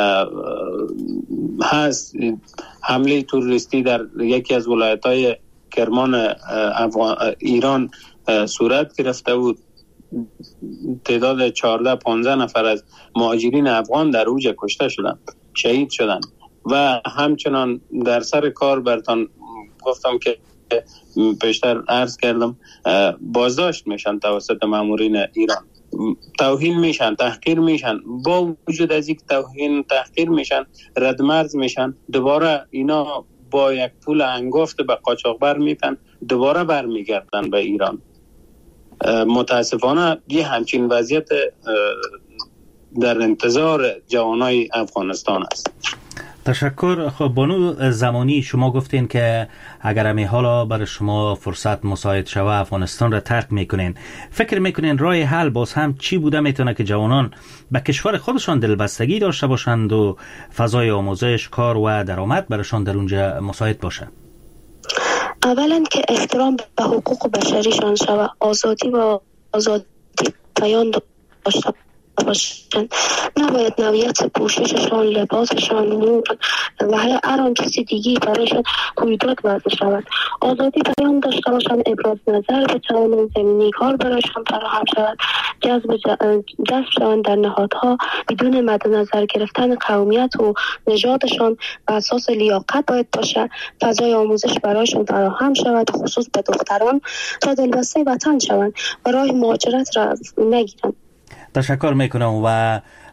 هست، حمله توریستی در یکی از ولایت‌های کرمان ایران صورت گرفته بود. تعداد چهارده پانزده نفر از مهاجرین افغان در اوج کشته شدند، شهید شدند و همچنان در سر کار برتان گفتم که پیشتر عرض کردم بازداشت میشن توسط مامورین ایران، توهین میشن، تحقیر میشن. با وجود از یک توهین تحقیر میشن، ردمرز میشن، دوباره اینا با یک پول انگفت به قاچاقبر میتن، دوباره برمیگردن به ایران. متاسفانه یه همچین وضعیت در انتظار جوانای افغانستان است. تشکر. خب بانو زمانی، شما گفتین که اگر همی حالا برای شما فرصت مساعد شوه افغانستان را ترک میکنین، فکر میکنین راه حل باز هم چی بوده میتونه که جوانان به کشور خودشان دلبستگی داشته باشند و فضای آموزش، کار و درآمد برایشان در اونجا مساعد باشه؟ اولا که احترام به حقوق بشریشان شوه، آزادی و آزادی بیان داشته باشند، نباید نوعیت پوشششان، لباسشان، نور و هر آن چیزی دیگی برایشان قیودات وضع شود. آزادی بیان داشته باشند، ابراز نظر بتوانند، زمینی کار برایشان فراهم شود، جذب جذب شوند در نهادها بدون مد نظر گرفتن قومیت و نژادشان بر اساس لیاقت باید باشه. فضای آموزش برایشان فراهم شود، خصوص به دختران، تا دلبسته وطن شوند و راه مهاجرت را نگیرند. تشکر میکنم و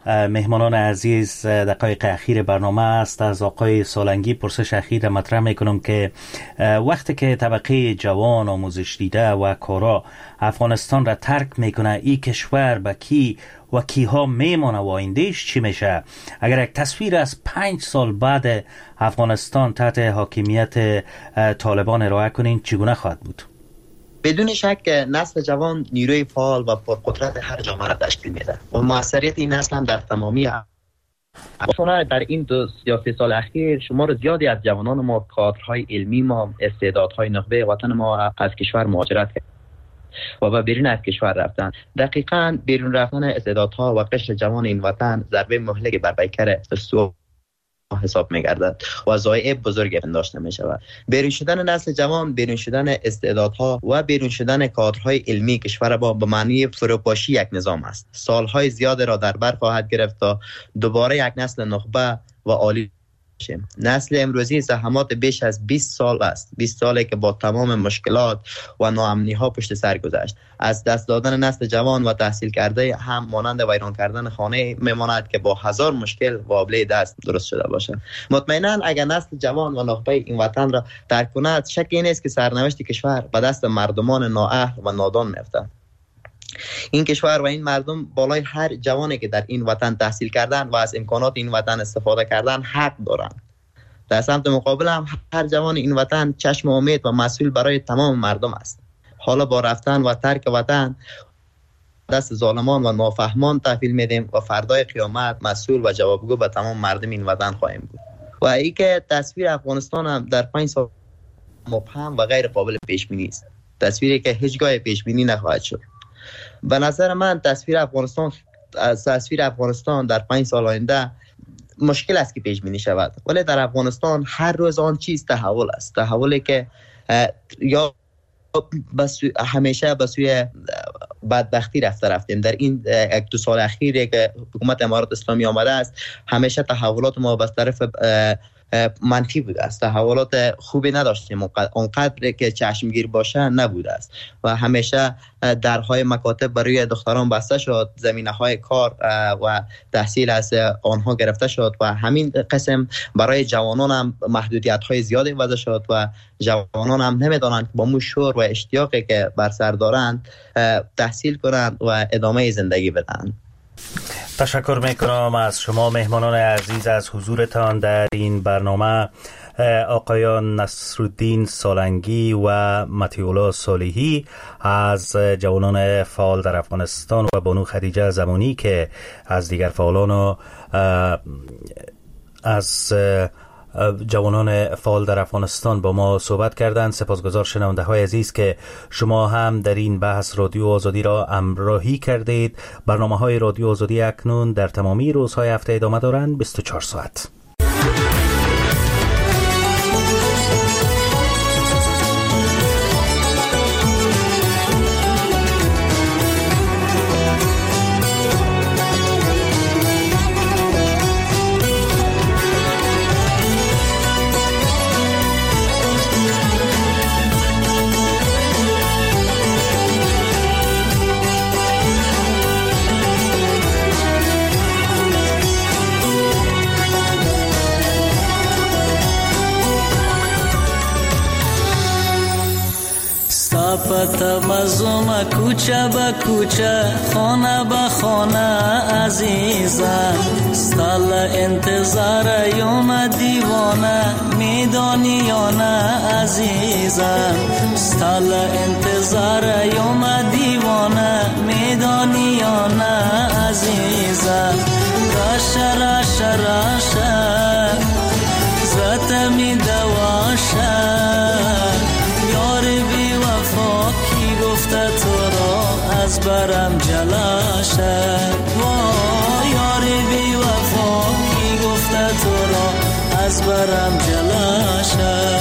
مهمانان عزیز دقایق اخیر برنامه است. از آقای سالنگی پرسش اخیر مطرح میکنم که وقتی که طبقه جوان آموزش دیده و کارا افغانستان را ترک میکنه، این کشور به کی و کیها میمانه و آیندهش چی میشه؟ اگر یک تصویر از پنج سال بعد افغانستان تحت حاکمیت طالبان ارائه کنین چگونه خواهد بود؟ بدون شک نسل جوان نیروی فعال و پرقدرت هر جامعه را تشکیل میده و موثریت این نسل هم در تمامی افغانستان. در این دو یا سه سال اخیر شمار زیادی از جوانان ما، کادرهای علمی ما، استعدادهای نخبه وطن ما از کشور مهاجرت کرد و به بیرون از کشور رفتن. دقیقاً بیرون رفتن استعدادها و قشر جوان این وطن ضربه مهلک بر پیکر استوا حساب می‌گردد و ضایعه بزرگی پنداشته می‌شود. بیرون شدن نسل جوان، بیرون شدن استعدادها و بیرون شدن کادرهای علمی کشور با به معنی فروپاشی یک نظام است. سالهای زیاد را در بر خواهد گرفت تا دوباره یک نسل نخبه و عالی شیم. نسل امروزی زحمات بیش از بیست سال است. بیست ساله که با تمام مشکلات و ناامنی‌ها پشت سر گذشت. از دست دادن نسل جوان و تحصیل کرده هم مانند ویران کردن خانه میماند که با هزار مشکل قابل دست درست شده باشد. مطمئنا اگر نسل جوان و نخبه این وطن را ترک کند، شکی نیست که سرنوشت کشور به دست مردمان نااهل و نادان میافتد. این کشور و این مردم بالای هر جوانی که در این وطن تحصیل کردن و از امکانات این وطن استفاده کردن حق دارند. در سمت مقابل هم هر جوان این وطن چشم امید و مسئول برای تمام مردم است. حالا با رفتن و ترک وطن دست ظالمان و نافهمان تحویل میدیم و فردای قیامت مسئول و جوابگو به تمام مردم این وطن خواهیم بود. و ای که تصویر افغانستان هم در پنج سال مبهم و غیر قابل پیش بینی است. تصویری که هیچگاه پیش بینی نخواهد شد. به نظر من تصویر افغانستان از تصویر افغانستان در پنج سال آینده مشکل است که پیش بینی شود، ولی در افغانستان هر روز آن چیز تحول است. تحولی که یا بسو همیشه به سوی بدبختی رفته رفتیم. در این یک دو سال اخیری که حکومت امارات اسلامی آمده است، همیشه تحولات ما به طرف منفی بوده است. تحولات خوبی نداشتیم، اونقدر که چشمگیر باشه نبوده است و همیشه درهای مکاتب برای دختران بسته شد، زمینه‌های کار و تحصیل از آنها گرفته شد و همین قسم برای جوانان هم محدودیت‌های زیادی وضع شد و جوانان هم نمی‌دانند که با مو شور و اشتیاقی که بر سر دارند تحصیل کنند و ادامه زندگی بدن. تشکر میکنم از شما مهمانان عزیز از حضورتان در این برنامه، آقایان نصرالدین سالنگی و مطیع‌الله صالحی از جوانان فعال در افغانستان و بانو خدیجه زمانی که از دیگر فعالان و از جوانان فعال در افغانستان با ما صحبت کردند. سپاسگزار شنونده های عزیز که شما هم در این بحث رادیو آزادی را همراهی کردید. برنامه های رادیو آزادی اکنون در تمامی روزهای هفته ادامه دارند، بیست و چهار ساعت. تمزم کوچه به کوچه خانه به خانه عزیزم، ستال انتظار یوم دیوانه میدانی یا نه عزیزم، ستال انتظار یوم دیوانه میدانی یا نه عزیزم. راشه راشه راشه زت می دواشه یار بی وفا کی گفته تو را از برم جلاشه، وای یار بی وفا کی گفته تو را از برم جلاشه.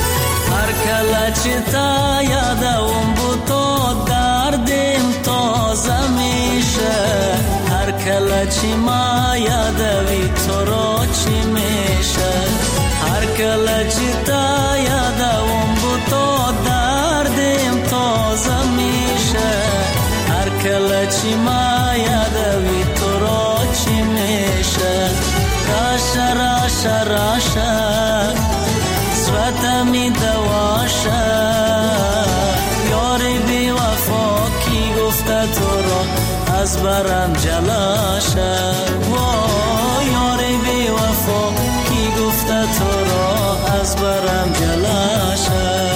چتا یادم بود تو دردم تازه تازه میشه. هر کله چی ما یادوی تو را چی میشه. هر کله چی تا یادوم بود تو دردیم تازه میشه. هر کله چی ما یادوی تو را چی میشه. راشه راشه راشه زرتمی دواشه. یاری بی وفا کی گفته تو را از برم جلاشه. وای یاری بی وفا کی گفته تو را از برم جلاشه.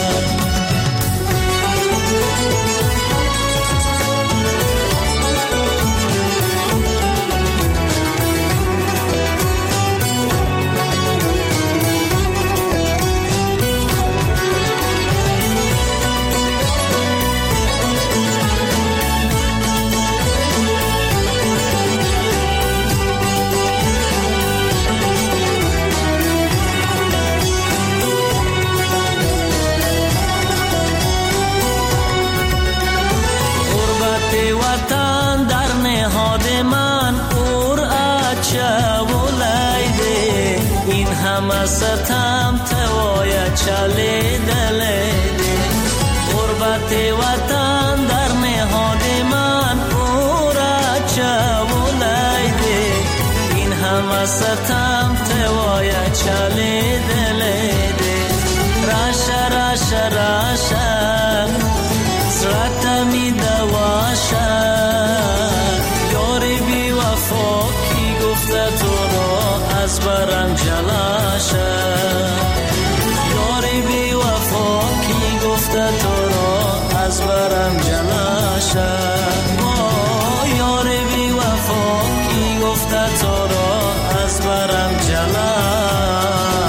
وطن در نهاد من اور اچه ولیده. این همه ستم توای چلی دلیده. غربت وطن در نهاد من اور اچه ولیده. این همه ستم توای چلی دلیده. راشه راشه راشه زرتمی دواشه. یاری بی وفا کی گفته تو را از برم جلاشه. یاری بی وفا کی گفته تو را از برم جلاشه. یاری بی وفا کی گفته تو را از برم جلاشه.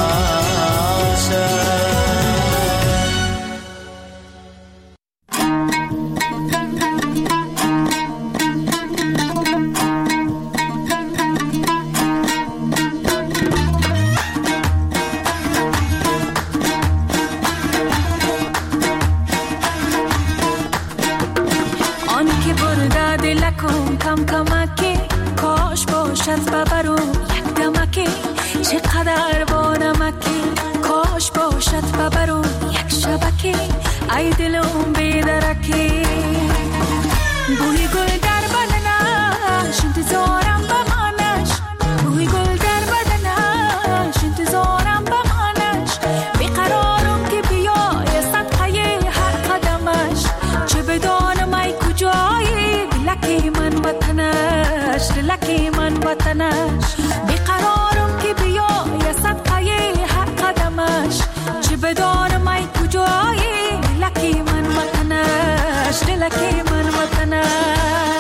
کم کمکی کاش باشد ببرو یک دمکی. چقدر با نمکی کاش باشد ببرو یک شبکی. ای دلم بیدرکی بوی گل در بدنش انتظارم بمانش. بوی گل در بدنش انتظارم بمانش. بیقرارم که بیای صدقه هر قدمش. چه بدانم ای کجایی دلکی من وطنش. دلکی من وطنش. بیقرارم که بیای صدقه هر قدمش. چه بدانم ای کجایی دلکی من وطنش. دلکی من وطنش.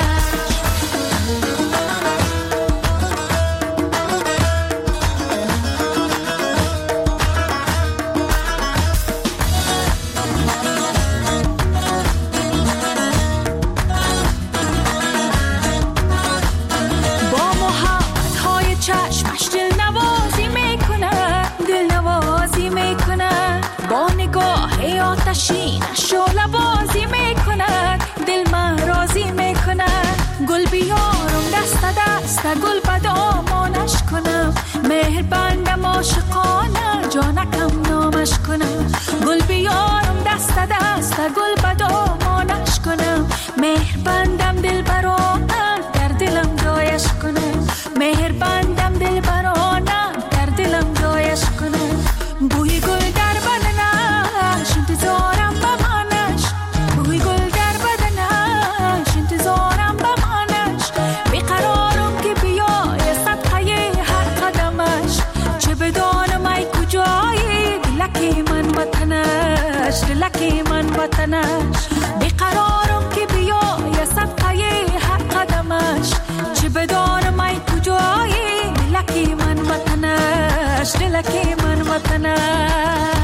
شعله بازی میکنه دل من راضی میکنه. گل بیارم دست دست گل بدامانش کنم. مهر بندم عاشقانه جانکم نامش کنم. گل بیارم دست دست گل بدامانش کنم. مهر بندم دل برانه در دلم جایش کنم. مهر بندم دل برانه در دلم جایش کنم. بوی گل در بدنش انتظارم بمانش. بوی گل در بدنش انتظارم بمانش. بیقرارم که بیای صدقه هر قدمش. چه بدانم ای کجایی دلکی من وطنش. دلکی من وطنش. بیقرارم که بیای صدقه هر قدمش. چه بدانم ای کجایی دلکی من وطنش. دلکی من وطنش.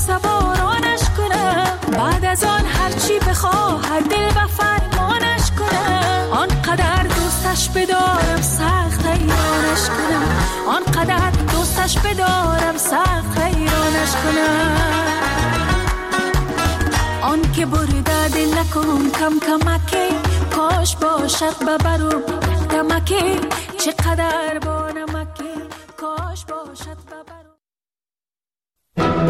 سوارانش کنم، بعد از آن هرچی بخواهد دل و فرمانش کنم. آنقدر دوستش بدارم سخت حیرانش کنم، آنقدر دوستش بدارم سخت حیرانش کنم. آن که برده دل نکن کم کمکی، کاش باشد ببرم دمکی، چقدر بانم